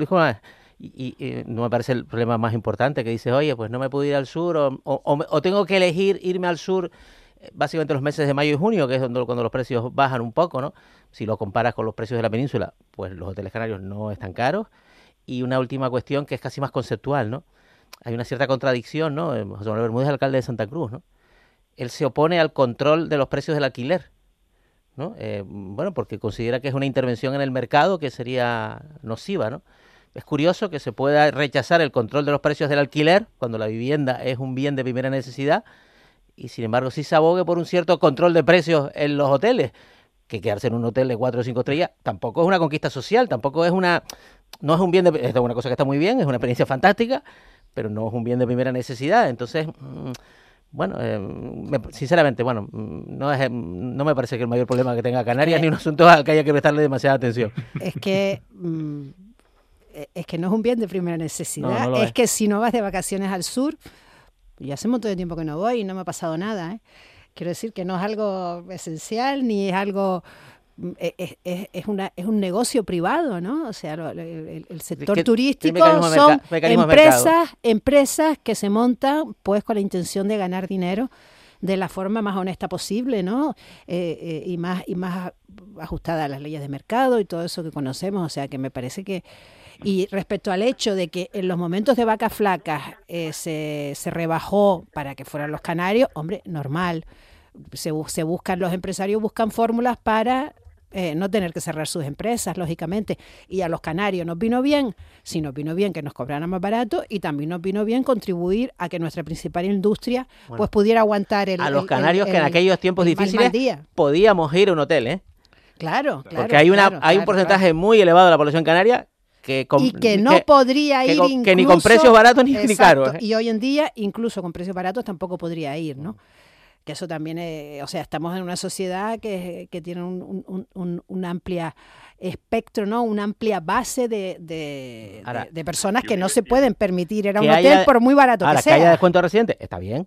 me parece el problema más importante que dices, oye, pues no me puedo ir al sur o tengo que elegir irme al sur básicamente los meses de mayo y junio, que es cuando los precios bajan un poco, ¿no? Si lo comparas con los precios de la península, pues los hoteles canarios no están caros. Y una última cuestión que es casi más conceptual, ¿no? Hay una cierta contradicción, ¿no? José Manuel Bermúdez, alcalde de Santa Cruz, ¿no? Él se opone al control de los precios del alquiler, ¿no? Bueno, porque considera que es una intervención en el mercado que sería nociva, ¿no? Es curioso que se pueda rechazar el control de los precios del alquiler cuando la vivienda es un bien de primera necesidad y, sin embargo, sí se abogue por un cierto control de precios en los hoteles, que quedarse en un hotel de 4 o 5 estrellas tampoco es una conquista social, tampoco es no es un bien es una cosa que está muy bien, es una experiencia fantástica, pero no es un bien de primera necesidad. Entonces, bueno, sinceramente, bueno, no me parece que el mayor problema que tenga Canarias ni un asunto al que haya que prestarle demasiada atención. Es que es que no es un bien de primera necesidad, No es que si no vas de vacaciones al sur, yo hace un montón de tiempo que no voy y no me ha pasado nada, ¿eh? Quiero decir que no es algo esencial ni es algo... Es un negocio privado, ¿no? O sea, el sector turístico son empresas que se montan pues con la intención de ganar dinero de la forma más honesta posible, ¿no? Y más ajustada a las leyes de mercado y todo eso que conocemos. O sea, que me parece que... Y respecto al hecho de que en los momentos de vacas flacas se rebajó para que fueran los canarios, hombre, normal. Los empresarios buscan fórmulas para no tener que cerrar sus empresas, lógicamente. Y a los canarios nos vino bien, sí nos vino bien que nos cobraran más barato y también nos vino bien contribuir a que nuestra principal industria pues pudiera aguantar a los canarios que en aquellos tiempos difíciles podíamos ir a un hotel, ¿eh? Claro. Porque hay un porcentaje muy elevado de la población canaria que podría ir incluso, que ni con precios baratos ni caros. Y hoy en día, incluso con precios baratos, tampoco podría ir, ¿no? Que eso también, estamos en una sociedad que tiene un amplia espectro, ¿no? Una amplia base de personas que no se pueden permitir ir a un hotel por muy barato que sea. Que haya descuento de residentes, está bien.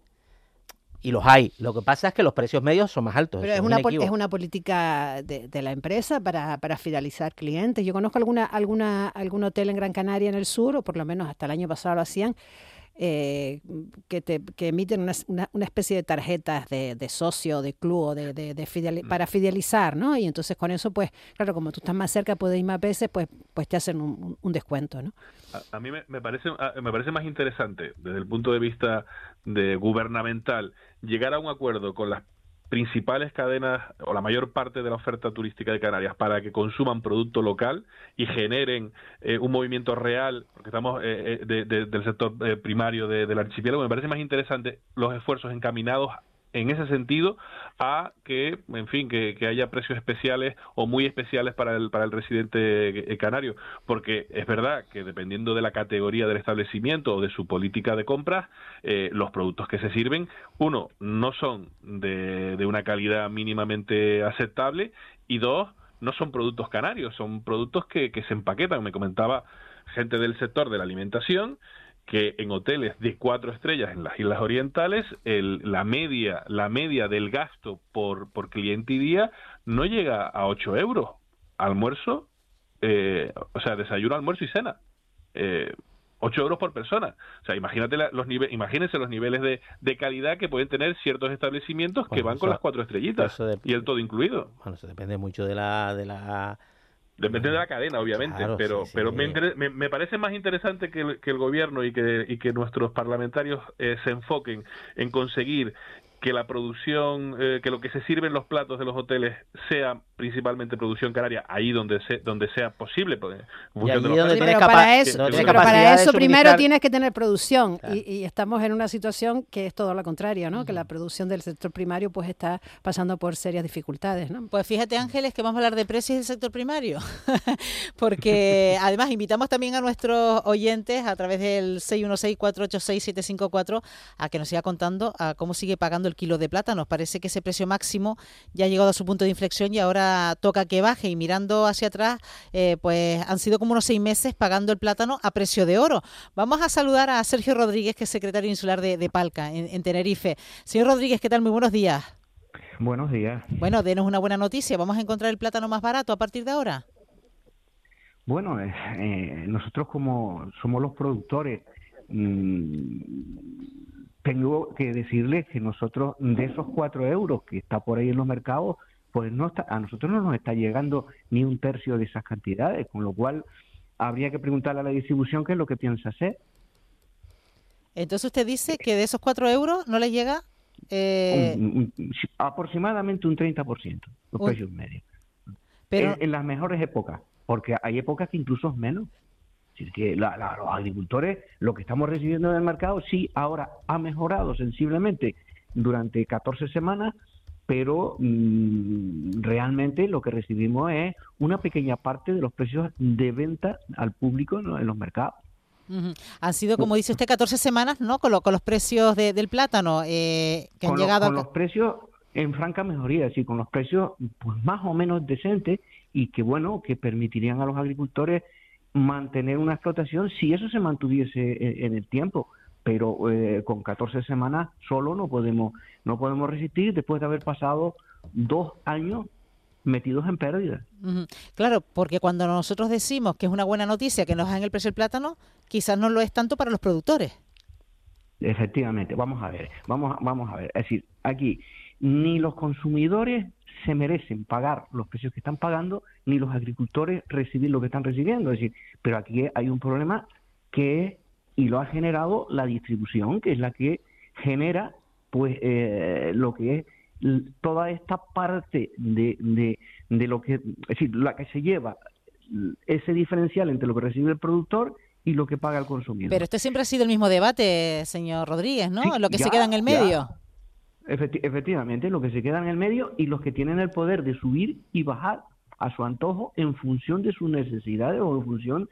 Y los hay. Lo que pasa es que los precios medios son más altos. Pero es una política de la empresa para fidelizar clientes. Yo conozco algún hotel en Gran Canaria, en el sur, o por lo menos hasta el año pasado lo hacían, que emiten una especie de tarjetas de socio, de club, para fidelizar, ¿no? Y entonces con eso, pues, claro, como tú estás más cerca, puedes ir más veces, pues te hacen un descuento, ¿no? A mí me parece más interesante, desde el punto de vista gubernamental, llegar a un acuerdo con las principales cadenas o la mayor parte de la oferta turística de Canarias para que consuman producto local y generen un movimiento real, porque estamos del sector primario del archipiélago. Me parece más interesante los esfuerzos encaminados en ese sentido a que, en fin, que haya precios especiales o muy especiales para el residente canario, porque es verdad que dependiendo de la categoría del establecimiento o de su política de compras, los productos que se sirven, uno, no son de una calidad mínimamente aceptable, y dos, no son productos canarios, son productos que se empaquetan. Me comentaba gente del sector de la alimentación que en hoteles de 4 estrellas en las Islas Orientales la media del gasto por cliente y día no llega a 8 euros. Almuerzo, desayuno, almuerzo y cena. 8 euros por persona. O sea, imagínense los niveles de calidad que pueden tener ciertos establecimientos que van con las 4 estrellitas y el todo incluido. Bueno, eso depende mucho de la Depende de la cadena, obviamente, claro, pero me parece más interesante que el gobierno y que nuestros parlamentarios se enfoquen en conseguir que la producción, que lo que se sirve en los platos de los hoteles sea principalmente producción canaria, ahí donde sea posible. Pero para eso primero tienes que tener producción, claro. y estamos en una situación que es todo lo contrario, ¿no? Que la producción del sector primario pues está pasando por serias dificultades, ¿no? Pues fíjate, Ángeles, que vamos a hablar de precios del sector primario, porque además invitamos también a nuestros oyentes a través del 616-486-754 a que nos siga contando a cómo sigue pagando el kilo de plátano. Parece que ese precio máximo ya ha llegado a su punto de inflexión y ahora toca que baje, y mirando hacia atrás pues han sido como unos 6 meses pagando el plátano a precio de oro. Vamos a saludar a Sergio Rodríguez, que es secretario insular de Palca en Tenerife. Señor Rodríguez, ¿qué tal? Muy buenos días. Buenos días. Bueno, denos una buena noticia. ¿Vamos a encontrar el plátano más barato a partir de ahora? Bueno, nosotros como somos los productores, tengo que decirles que nosotros, de esos 4 euros que está por ahí en los mercados, pues a nosotros no nos está llegando ni un tercio de esas cantidades, con lo cual habría que preguntarle a la distribución qué es lo que piensa hacer. Entonces usted dice que de esos 4 euros no le llega... aproximadamente un 30%, los precios medios. Pero en las mejores épocas, porque hay épocas que incluso es menos. Es decir, que los agricultores, lo que estamos recibiendo en el mercado, sí, ahora ha mejorado sensiblemente durante 14 semanas, pero realmente lo que recibimos es una pequeña parte de los precios de venta al público, ¿no?, en los mercados. Han sido, como dice usted, 14 semanas, ¿no?, con los precios del plátano que han llegado... Con los precios en franca mejoría, es decir, con los precios pues más o menos decentes, y que, bueno, que permitirían a los agricultores mantener una explotación si eso se mantuviese en el tiempo, pero con 14 semanas solo no podemos resistir después de haber pasado 2 años metidos en pérdida. Claro, porque cuando nosotros decimos que es una buena noticia que nos bajen el precio del plátano, quizás no lo es tanto para los productores. Efectivamente, vamos a ver. Es decir, aquí ni los consumidores se merecen pagar los precios que están pagando, ni los agricultores recibir lo que están recibiendo. Es decir, pero aquí hay un problema y lo ha generado la distribución, que es la que genera pues lo que es toda esta parte de lo que, es decir, la que se lleva ese diferencial entre lo que recibe el productor y lo que paga el consumidor. Pero este siempre ha sido el mismo debate, señor Rodríguez, ¿no? Sí, lo que se queda en el medio. Efectivamente, lo que se queda en el medio y los que tienen el poder de subir y bajar a su antojo en función de sus necesidades o en función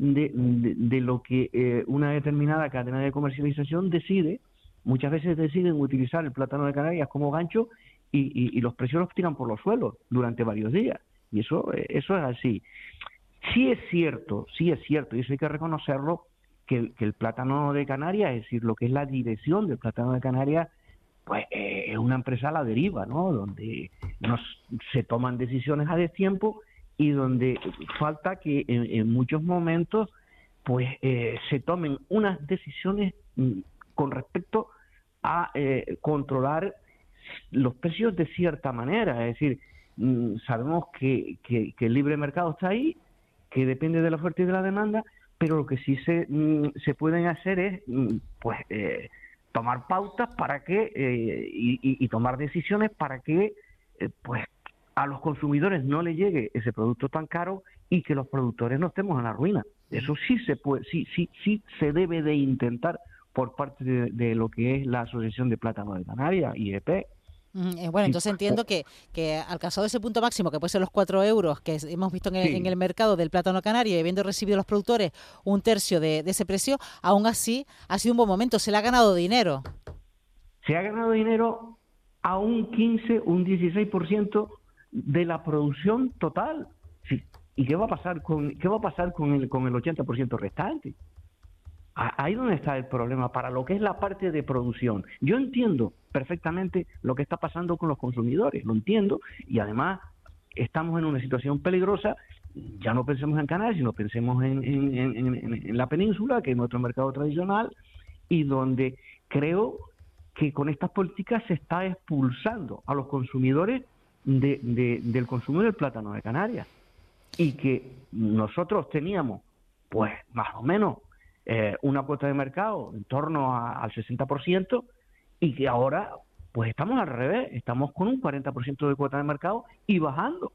de lo que una determinada cadena de comercialización decide. Muchas veces deciden utilizar el plátano de Canarias como gancho y los precios los tiran por los suelos durante varios días. Y eso es así. Sí es cierto, y eso hay que reconocerlo, que el plátano de Canarias, es decir, lo que es la dirección del plátano de Canarias, pues es una empresa a la deriva, ¿no? Donde no se toman decisiones a destiempo y donde falta que en muchos momentos pues se tomen unas decisiones con respecto a controlar los precios de cierta manera. Es decir, sabemos que el libre mercado está ahí, que depende de la oferta y de la demanda, pero lo que sí se pueden hacer es pues tomar pautas para que y tomar decisiones para que pues a los consumidores no les llegue ese producto tan caro y que los productores no estemos en la ruina. Eso sí se puede, sí se debe de intentar por parte de lo que es la Asociación de Plátano de Canarias, IEP. Bueno, entonces entiendo que alcanzado ese punto máximo, que puede ser los 4 euros que hemos visto en el mercado del plátano canario, y habiendo recibido los productores un tercio de ese precio, aún así ha sido un buen momento, se le ha ganado dinero. Se ha ganado dinero a un 15, un 16% de la producción total. Sí. ¿Y qué va a pasar con el 80% restante? Ahí donde está el problema para lo que es la parte de producción. Yo entiendo perfectamente lo que está pasando con los consumidores, lo entiendo, y además estamos en una situación peligrosa. Ya no pensemos en Canarias, sino pensemos en la península, que es nuestro mercado tradicional, y donde creo que con estas políticas se está expulsando a los consumidores del consumo del plátano de Canarias, y que nosotros teníamos pues más o menos una cuota de mercado en torno al 60%, y que ahora pues estamos al revés, estamos con un 40% de cuota de mercado y bajando.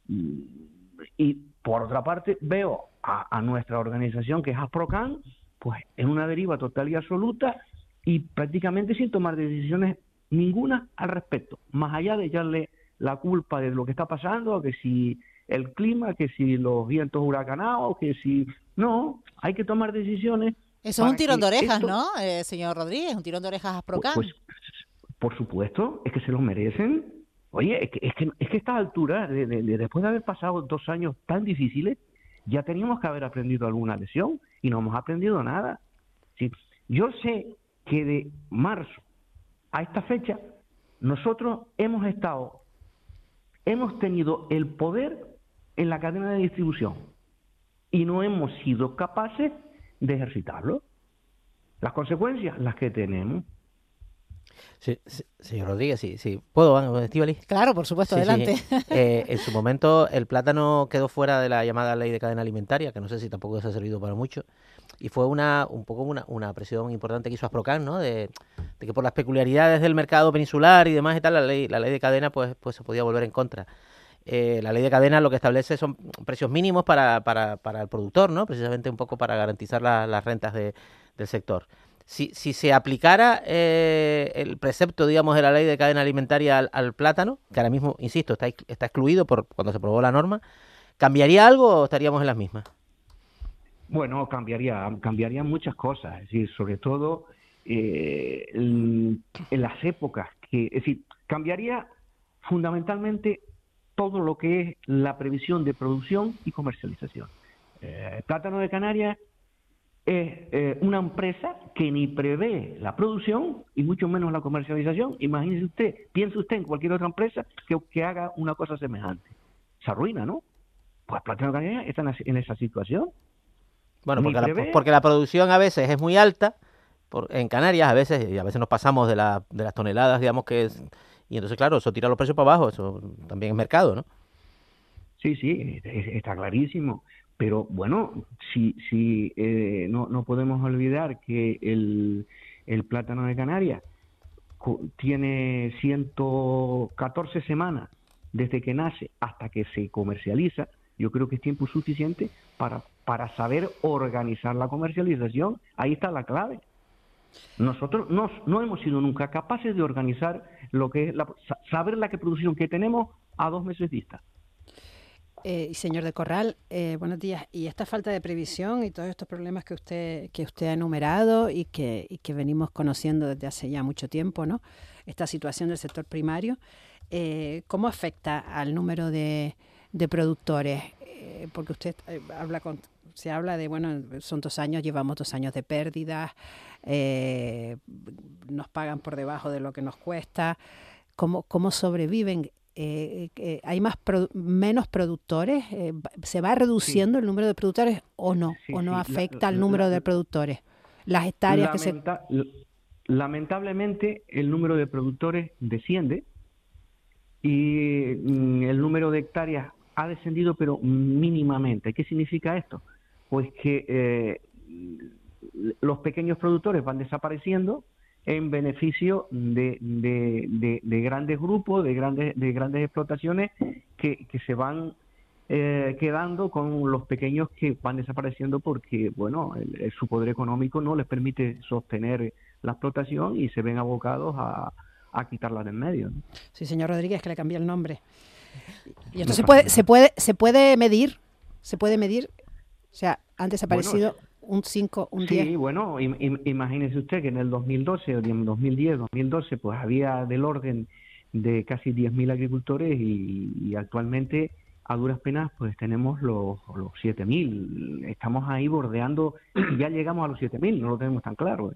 Y por otra parte veo a nuestra organización, que es Asprocan, pues en una deriva total y absoluta y prácticamente sin tomar decisiones ninguna al respecto, más allá de echarle la culpa de lo que está pasando, que si el clima, que si los vientos huracanados, que si... No, hay que tomar decisiones. Eso es un tirón de orejas, ¿no, señor Rodríguez? Un tirón de orejas a Asprocan. Pues, por supuesto, es que se lo merecen. Oye, es que a estas alturas, después de haber pasado 2 años tan difíciles, ya teníamos que haber aprendido alguna lección y no hemos aprendido nada. ¿Sí? Yo sé que de marzo a esta fecha nosotros hemos tenido el poder en la cadena de distribución y no hemos sido capaces de ejercitarlo. Las consecuencias, las que tenemos. Sí, señor Rodríguez, sí. ¿Puedo, Estíbaliz? Claro, por supuesto, adelante. Sí. En su momento el plátano quedó fuera de la llamada ley de cadena alimentaria, que no sé si tampoco se ha servido para mucho, y fue una presión importante que hizo Asprocan, ¿no? De que por las peculiaridades del mercado peninsular y demás y tal, la ley de cadena pues se podía volver en contra. La ley de cadena lo que establece son precios mínimos para el productor, ¿no? Precisamente un poco para garantizar las rentas del sector. Si se aplicara el precepto, digamos, de la ley de cadena alimentaria al plátano, que ahora mismo, insisto, está excluido por cuando se aprobó la norma, ¿cambiaría algo o estaríamos en las mismas? Bueno, cambiaría muchas cosas, es decir, sobre todo en las épocas es decir, cambiaría fundamentalmente todo lo que es la previsión de producción y comercialización. Plátano de Canarias es una empresa que ni prevé la producción y mucho menos la comercialización. Imagínese usted, piense usted en cualquier otra empresa que haga una cosa semejante. Se arruina, ¿no? Pues Plátano de Canarias está en esa situación. Bueno, porque la producción a veces es muy alta en Canarias, a veces nos pasamos de las toneladas, digamos que es, y entonces claro, eso tira los precios para abajo, eso también es mercado, ¿no? Sí, está clarísimo. Pero bueno, no podemos olvidar que el plátano de Canarias tiene 114 semanas desde que nace hasta que se comercializa. Yo creo que es tiempo suficiente para saber organizar la comercialización. Ahí está la clave. Nosotros no hemos sido nunca capaces de organizar lo que es saber la producción que tenemos a 2 meses vista. Señor de Corral, buenos días. Y esta falta de previsión y todos estos problemas que usted ha enumerado y que venimos conociendo desde hace ya mucho tiempo, ¿no? Esta situación del sector primario, ¿cómo afecta al número de productores? Porque usted se habla de, bueno, son 2 años, llevamos 2 años de pérdidas, nos pagan por debajo de lo que nos cuesta. ¿Cómo sobreviven? ¿Hay menos productores? ¿Se va reduciendo el número de productores o no? ¿O no afecta al número de productores? Las hectáreas Lamentablemente el número de productores desciende y el número de hectáreas ha descendido, pero mínimamente. ¿Qué significa esto? Pues que los pequeños productores van desapareciendo en beneficio de grandes grupos, de grandes explotaciones que se van quedando con los pequeños que van desapareciendo porque, bueno, su poder económico no les permite sostener la explotación y se ven abocados a quitarla de en medio, ¿no? Sí, señor Rodríguez, que le cambié el nombre. Y entonces se puede medir, o sea, han desaparecido un 5, un 10. Sí, bueno, imagínese usted que en el 2012, o en 2010, 2012, pues había del orden de casi 10.000 agricultores y actualmente a duras penas pues tenemos los 7.000. Estamos ahí bordeando y ya llegamos a los 7.000, no lo tenemos tan claro,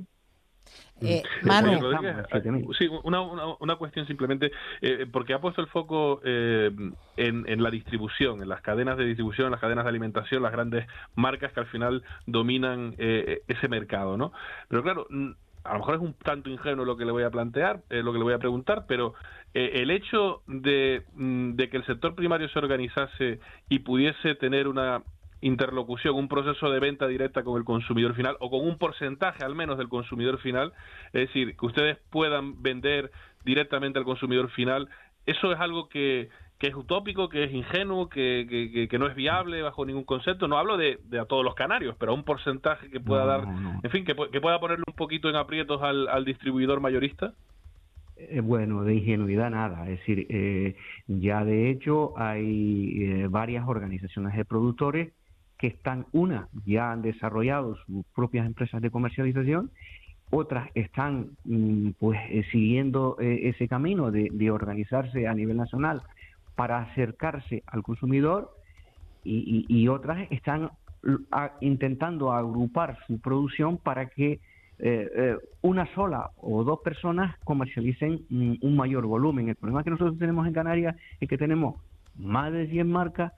Manu. Sí, una cuestión simplemente, porque ha puesto el foco en la distribución, en las cadenas de distribución, en las cadenas de alimentación, las grandes marcas que al final dominan ese mercado, ¿no? Pero claro, a lo mejor es un tanto ingenuo lo que le voy a plantear, lo que le voy a preguntar, pero el hecho de que el sector primario se organizase y pudiese tener una interlocución, un proceso de venta directa con el consumidor final o con un porcentaje al menos del consumidor final, es decir, que ustedes puedan vender directamente al consumidor final, eso es algo que es utópico, que es ingenuo, que no es viable bajo ningún concepto. No hablo de a todos los canarios, pero a un porcentaje que pueda dar, en fin, que pueda ponerle un poquito en aprietos al distribuidor mayorista. Bueno, de ingenuidad nada, es decir, ya de hecho hay varias organizaciones de productores que ya han desarrollado sus propias empresas de comercialización, otras están siguiendo ese camino de organizarse a nivel nacional para acercarse al consumidor y otras están intentando agrupar su producción para que una sola o 2 personas comercialicen un mayor volumen. El problema que nosotros tenemos en Canarias es que tenemos más de 100 marcas,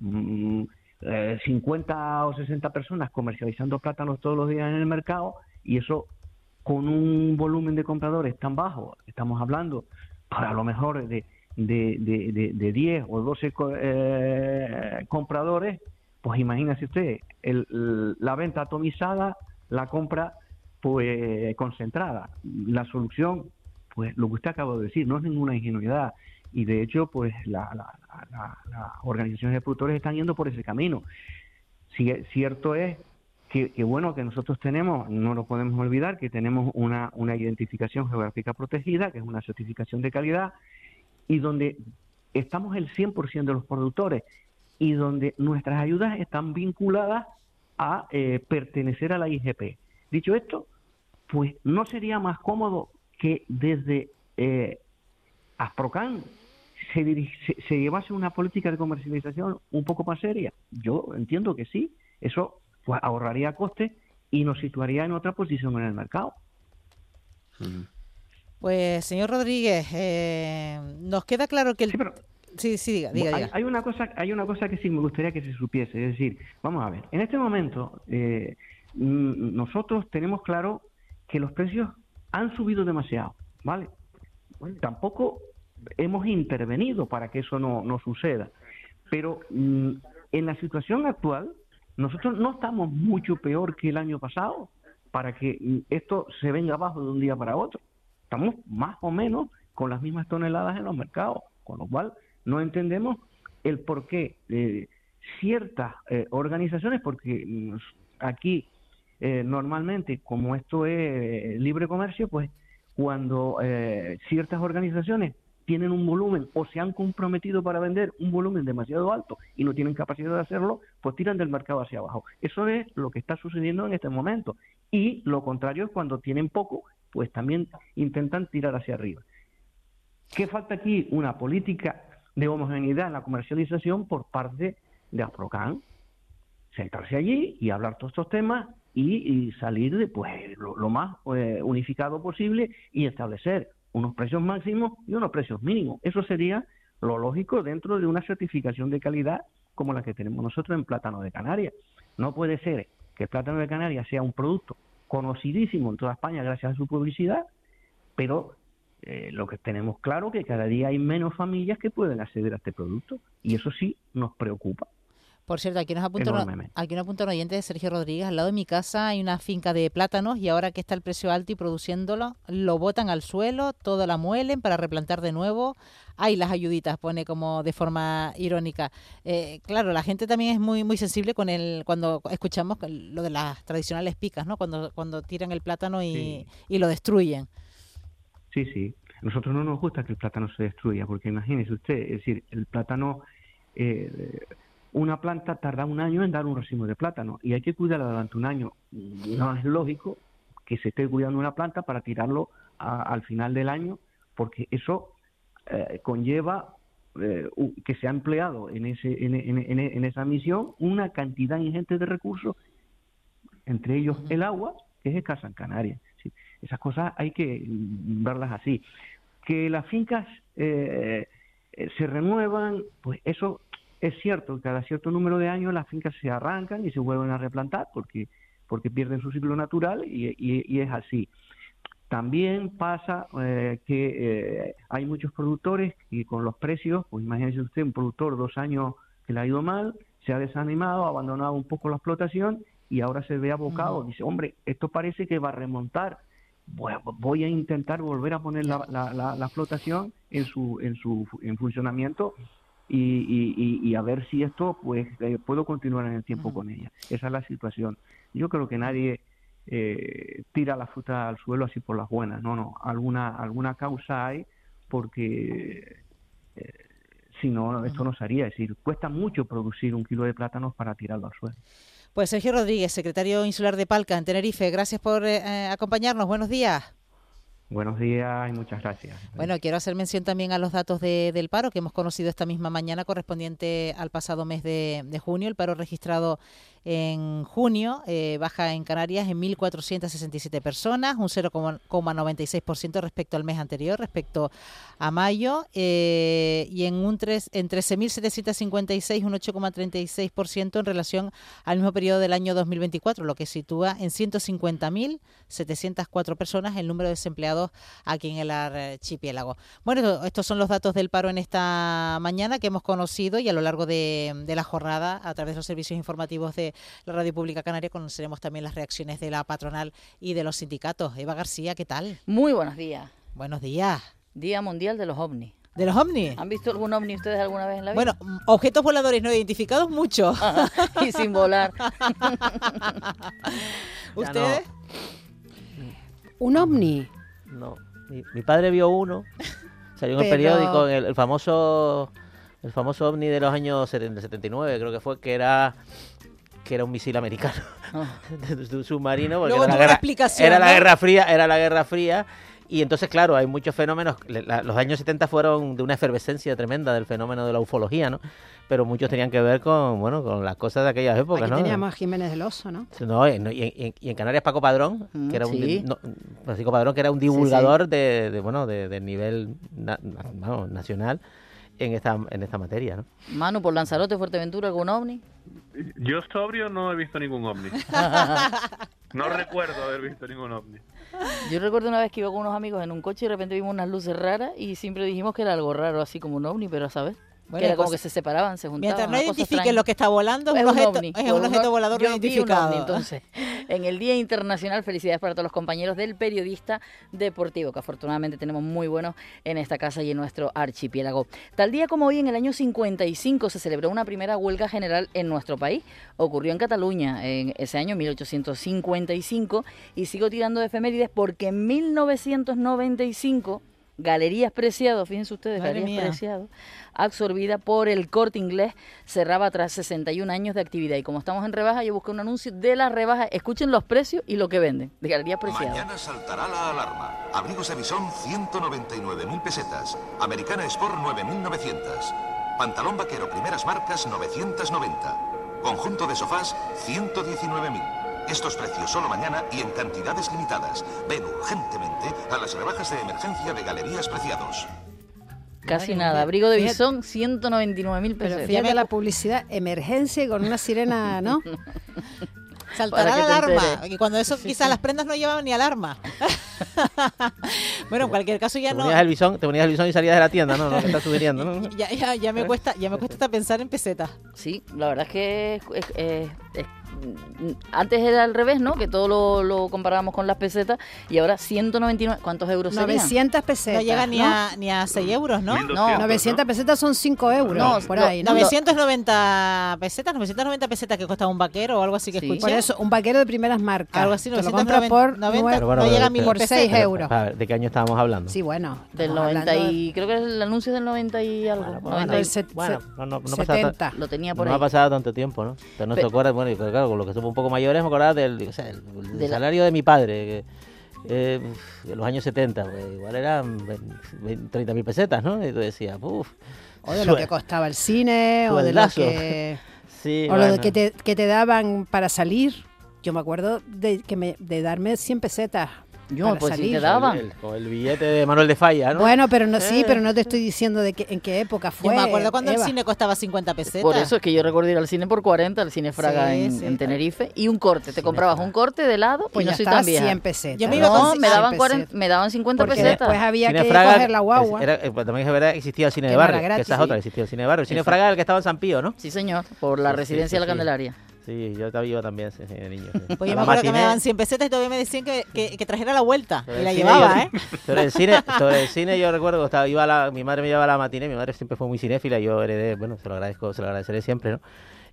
50 o 60 personas comercializando plátanos todos los días en el mercado, y eso con un volumen de compradores tan bajo, estamos hablando a lo mejor de 10 o 12 compradores, pues imagínese usted, la venta atomizada, la compra pues concentrada. La solución, pues lo que usted acaba de decir, no es ninguna ingenuidad. Y de hecho, pues las organizaciones de productores están yendo por ese camino. Cierto es que bueno, que nosotros tenemos, no lo podemos olvidar, que tenemos una identificación geográfica protegida, que es una certificación de calidad, y donde estamos el 100% de los productores, y donde nuestras ayudas están vinculadas a pertenecer a la IGP. Dicho esto, pues ¿no sería más cómodo que desde Asprocan se llevase una política de comercialización un poco más seria? Yo entiendo que sí, Eso pues ahorraría costes y nos situaría en otra posición en el mercado. Pues, señor Rodríguez, nos queda claro que el... Sí, diga. Hay una cosa que sí me gustaría que se supiese, es decir, vamos a ver, en este momento nosotros tenemos claro que los precios han subido demasiado, ¿vale? Tampoco hemos intervenido para que eso no suceda, pero en la situación actual nosotros no estamos mucho peor que el año pasado para que esto se venga abajo de un día para otro. Estamos más o menos con las mismas toneladas en los mercados, con lo cual no entendemos el por qué ciertas organizaciones, porque aquí normalmente, como esto es libre comercio, pues cuando ciertas organizaciones tienen un volumen o se han comprometido para vender un volumen demasiado alto y no tienen capacidad de hacerlo, pues tiran del mercado hacia abajo. Eso es lo que está sucediendo en este momento. Y lo contrario es cuando tienen poco, pues también intentan tirar hacia arriba. ¿Qué falta aquí? Una política de homogeneidad en la comercialización por parte de Asprocan. Sentarse allí y hablar todos estos temas y salir de pues lo más unificado posible y establecer unos precios máximos y unos precios mínimos. Eso sería lo lógico dentro de una certificación de calidad como la que tenemos nosotros en plátano de Canarias. No puede ser que el plátano de Canarias sea un producto conocidísimo en toda España gracias a su publicidad, pero lo que tenemos claro que cada día hay menos familias que pueden acceder a este producto y eso sí nos preocupa. Por cierto, aquí nos apunta un oyente de Sergio Rodríguez. Al lado de mi casa hay una finca de plátanos y ahora que está el precio alto y produciéndolo, lo botan al suelo, todo la muelen para replantar de nuevo. Hay las ayuditas, pone como de forma irónica. Claro, la gente también es muy muy sensible cuando escuchamos lo de las tradicionales picas, ¿no? Cuando tiran el plátano y lo destruyen. Sí. Nosotros no nos gusta que el plátano se destruya, porque imagínese usted, es decir, el plátano... una planta tarda un año en dar un racimo de plátano y hay que cuidarla durante un año. No es lógico que se esté cuidando una planta para tirarlo al final del año, porque eso conlleva que se ha empleado en esa misión una cantidad ingente de recursos, entre ellos el agua, que es escasa en Canarias. ¿Sí? Esas cosas hay que verlas así. Que las fincas se renuevan, pues eso... Es cierto, cada cierto número de años las fincas se arrancan y se vuelven a replantar porque pierden su ciclo natural y es así. También pasa que hay muchos productores y con los precios, pues imagínese usted un productor 2 años que le ha ido mal, se ha desanimado, ha abandonado un poco la explotación y ahora se ve abocado, dice, hombre, esto parece que va a remontar, voy a intentar volver a poner la explotación en funcionamiento y a ver si esto pues puedo continuar en el tiempo con ella. Esa es la situación. Yo creo que nadie tira la fruta al suelo así por las buenas. No, alguna causa hay porque si no esto no se haría. Es decir, cuesta mucho producir 1 kilo de plátanos para tirarlo al suelo. Pues Sergio Rodríguez, secretario insular de Palca en Tenerife, gracias por acompañarnos. Buenos días. Buenos días y muchas gracias. Bueno, quiero hacer mención también a los datos del paro que hemos conocido esta misma mañana correspondiente al pasado mes de junio. El paro registrado en junio baja en Canarias en 1.467 personas, un 0,96% respecto al mes anterior, respecto a mayo, y en 13.756, un 8,36% en relación al mismo periodo del año 2024, lo que sitúa en 150.704 personas el número de desempleados aquí en el archipiélago. Bueno, estos son los datos del paro en esta mañana que hemos conocido y a lo largo de la jornada a través de los servicios informativos de la Radio Pública Canaria conoceremos también las reacciones de la patronal y de los sindicatos. Eva García, ¿qué tal? Muy buenos días. Buenos días. Día Mundial de los OVNI. ¿De los OVNI? ¿Han visto algún OVNI ustedes alguna vez en la vida? Bueno, objetos voladores no identificados, mucho. Y sin volar. ¿Ustedes? No. ¿Un OVNI? No. Mi padre vio uno. Salió en el periódico, el famoso OVNI de los años 79, creo que fue, que era un misil americano de un submarino, porque era la Guerra Fría, Y entonces, claro, hay muchos fenómenos. Los años 70 fueron de una efervescencia tremenda del fenómeno de la ufología, ¿no? Pero muchos tenían que ver con las cosas de aquellas épocas, Aquí ¿no? teníamos a Jiménez del Oso, ¿no? No, y en Canarias Paco Padrón, que era Francisco Padrón, que era un divulgador de nivel nacional en esta materia, ¿no? Manu, por Lanzarote, Fuerteventura, ¿algún ovni? Yo sobrio no he visto ningún ovni. No recuerdo haber visto ningún ovni. Yo recuerdo una vez que iba con unos amigos en un coche y de repente vimos unas luces raras y siempre dijimos que era algo raro, así como un ovni, pero a saber. Bueno, que era como que se separaban, se juntaban. Mientras no identifiquen lo que está volando, es un objeto volador no identificado. OVNI, entonces, en el Día Internacional, felicidades para todos los compañeros del periodista deportivo, que afortunadamente tenemos muy buenos en esta casa y en nuestro archipiélago. Tal día como hoy, en el año 55, se celebró una primera huelga general en nuestro país. Ocurrió en Cataluña en ese año, 1855, y sigo tirando de efemérides porque en 1995... Galerías Preciado, fíjense ustedes, Madre Galerías mía. Preciado, absorbida por el Corte Inglés, cerraba tras 61 años de actividad. Y como estamos en rebaja, yo busqué un anuncio de las rebajas. Escuchen los precios y lo que venden de Galerías Preciado. Mañana saltará la alarma. Abrigos de bisón, 199.000 pesetas. Americana Sport, 9.900. Pantalón vaquero, primeras marcas, 990. Conjunto de sofás, 119.000. Estos precios solo mañana y en cantidades limitadas. Ven urgentemente a las rebajas de emergencia de Galerías Preciados. Casi nada. Abrigo de bisón, 199.000 pesos. Pero fíjate la publicidad, emergencia y con una sirena, ¿no? Saltará la alarma. Y cuando eso, quizás las prendas no llevaban ni alarma. Bueno, en cualquier caso ya te ponías el bisón y salías de la tienda, ¿no? No que estás sugiriendo, ¿no? Ya me cuesta hasta pensar en pesetas. Sí, la verdad es que antes era al revés, ¿no? Que todo lo comparábamos con las pesetas y ahora 199. ¿Cuántos euros serían? 900 pesetas. No llega ni a 6 euros, ¿no? 1200, 900 pesetas son 5 euros, por ahí, ¿no? 990 pesetas que cuesta un vaquero o algo así que escuché. Por eso, un vaquero de primeras marcas. Algo así, te lo compras por 90, no llega a 1000 por 6 euros. A ver, ¿de qué año estábamos hablando? Sí, bueno. Del 90 y... Creo que el anuncio es del 90 y algo. No 70. Lo tenía por ahí. No ha pasado tanto tiempo, ¿no? Pero no se acuerda, bueno, y claro, con lo que somos un poco mayores, me acordaba del salario de mi padre, que en los años 70, pues, igual eran 30.000 pesetas, ¿no? Y tú decías, uff. O de lo que costaba el cine, o de lo que... Sí, o lo que te daban para salir. Yo me acuerdo de darme 100 pesetas. Yo, pues sí te daban. Con el billete de Manuel de Falla, ¿no? Bueno, pero no, sí, pero no te estoy diciendo en qué época fue. Yo me acuerdo cuando el cine costaba 50 pesetas. Por eso es que yo recuerdo ir al cine por 40, al Cine Fraga en Tenerife, y un corte. Te comprabas un corte de helado pues y no ya soy tan vieja. 100 pesetas. Yo me iba con me daban 50 porque pesetas. Después había Cine que Fraga, coger la guagua. También es verdad que existía el cine de barrio, que esa es otra, existía el cine de barrio. El Cine Fraga, el que estaba en San Pío, ¿no? Sí, señor, por la residencia de la Candelaria. Sí, yo también, de niño. Sí. Pues yo me acuerdo que me daban 100 pesetas y todavía me decían que trajera la vuelta. Sobre y la llevaba, Sobre el cine yo recuerdo que mi madre me llevaba a la matiné, mi madre siempre fue muy cinéfila, yo heredé, bueno, se lo agradeceré siempre, ¿no?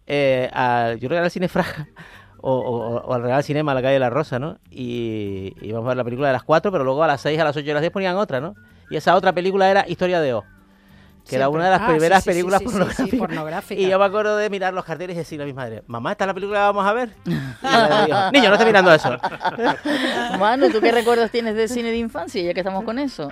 Yo regalé al Cine Fraga o al Real Cinema a la calle de la Rosa, ¿no? Y íbamos a ver la película de las 4, pero luego a las 6, a las 8 y a las 10 ponían otra, ¿no? Y esa otra película era Historia de O. Que era una de las primeras películas pornográficas. Y yo me acuerdo de mirar los carteles y decirle a mi madre, mamá, ¿esta es la película que vamos a ver? Y yo digo, niño, no estés mirando eso. Manu, ¿tú qué recuerdos tienes de cine de infancia, ya que estamos con eso?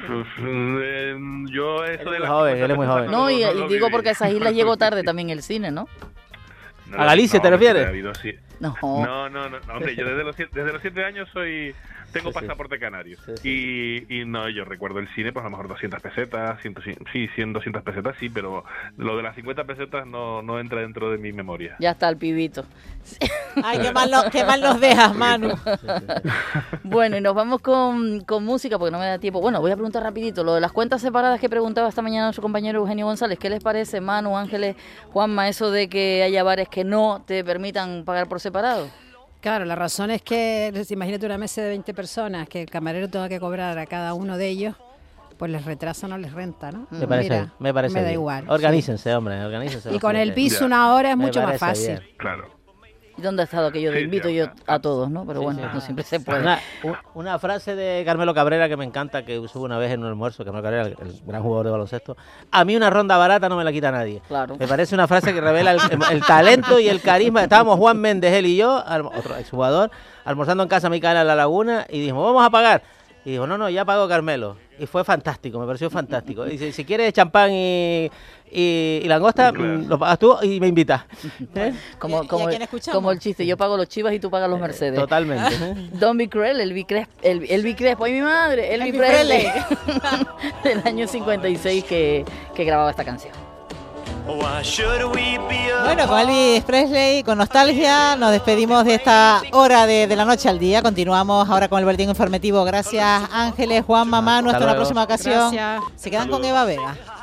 Yo eso de él es muy joven. No, y digo porque a esas islas llegó tarde también el cine, ¿no? ¿A Galicia te refieres? No, hombre, yo desde los 7 años tengo pasaporte canario. Y no, yo recuerdo el cine, pues a lo mejor 200 pesetas, 200 pesetas, sí, pero lo de las 50 pesetas no entra dentro de mi memoria. Ya está el pibito. Ay, qué mal nos dejas, Manu. Bueno, y nos vamos con música porque no me da tiempo. Bueno, voy a preguntar rapidito, lo de las cuentas separadas que preguntaba esta mañana nuestro compañero Eugenio González, ¿qué les parece, Manu, Ángeles, Juanma, eso de que haya bares que no te permitan pagar por separado? Claro, la razón es que, imagínate una mesa de 20 personas, que el camarero tenga que cobrar a cada uno de ellos, pues les retrasa, no les renta, ¿no? Me parece me da bien. Igual. Organícense, hombre, organícense. Y con el piso una hora es mucho más fácil. Bien. Claro. ¿Y dónde ha estado aquello de invito yo a todos, no? Pero bueno, no siempre se puede. Una frase de Carmelo Cabrera que me encanta, que usó una vez en un almuerzo, Carmelo Cabrera, el gran jugador de baloncesto. A mí una ronda barata no me la quita nadie. Claro. Me parece una frase que revela el talento y el carisma. Estábamos Juan Méndez, él y yo, otro exjugador, almorzando en casa Micaela en La Laguna, y dijimos, vamos a pagar. Y dijo, no, ya pagó Carmelo. Y fue fantástico, me pareció fantástico. Y dice, si quieres champán y langosta, lo pagas tú y me invitas. Como el chiste, yo pago los Chivas y tú pagas los Mercedes. Totalmente. Don't Be Cruel, Elvis Crespo, ¡ay mi madre! Elvis Presley. Del año 56 que grababa esta canción. Bueno, con Elvis Presley, con nostalgia, nos despedimos de esta hora de la noche al día. Continuamos ahora con el boletín informativo. Gracias, Ángeles, Juan, Mamá. Hasta una próxima ocasión. Gracias. Se quedan con Eva Vega.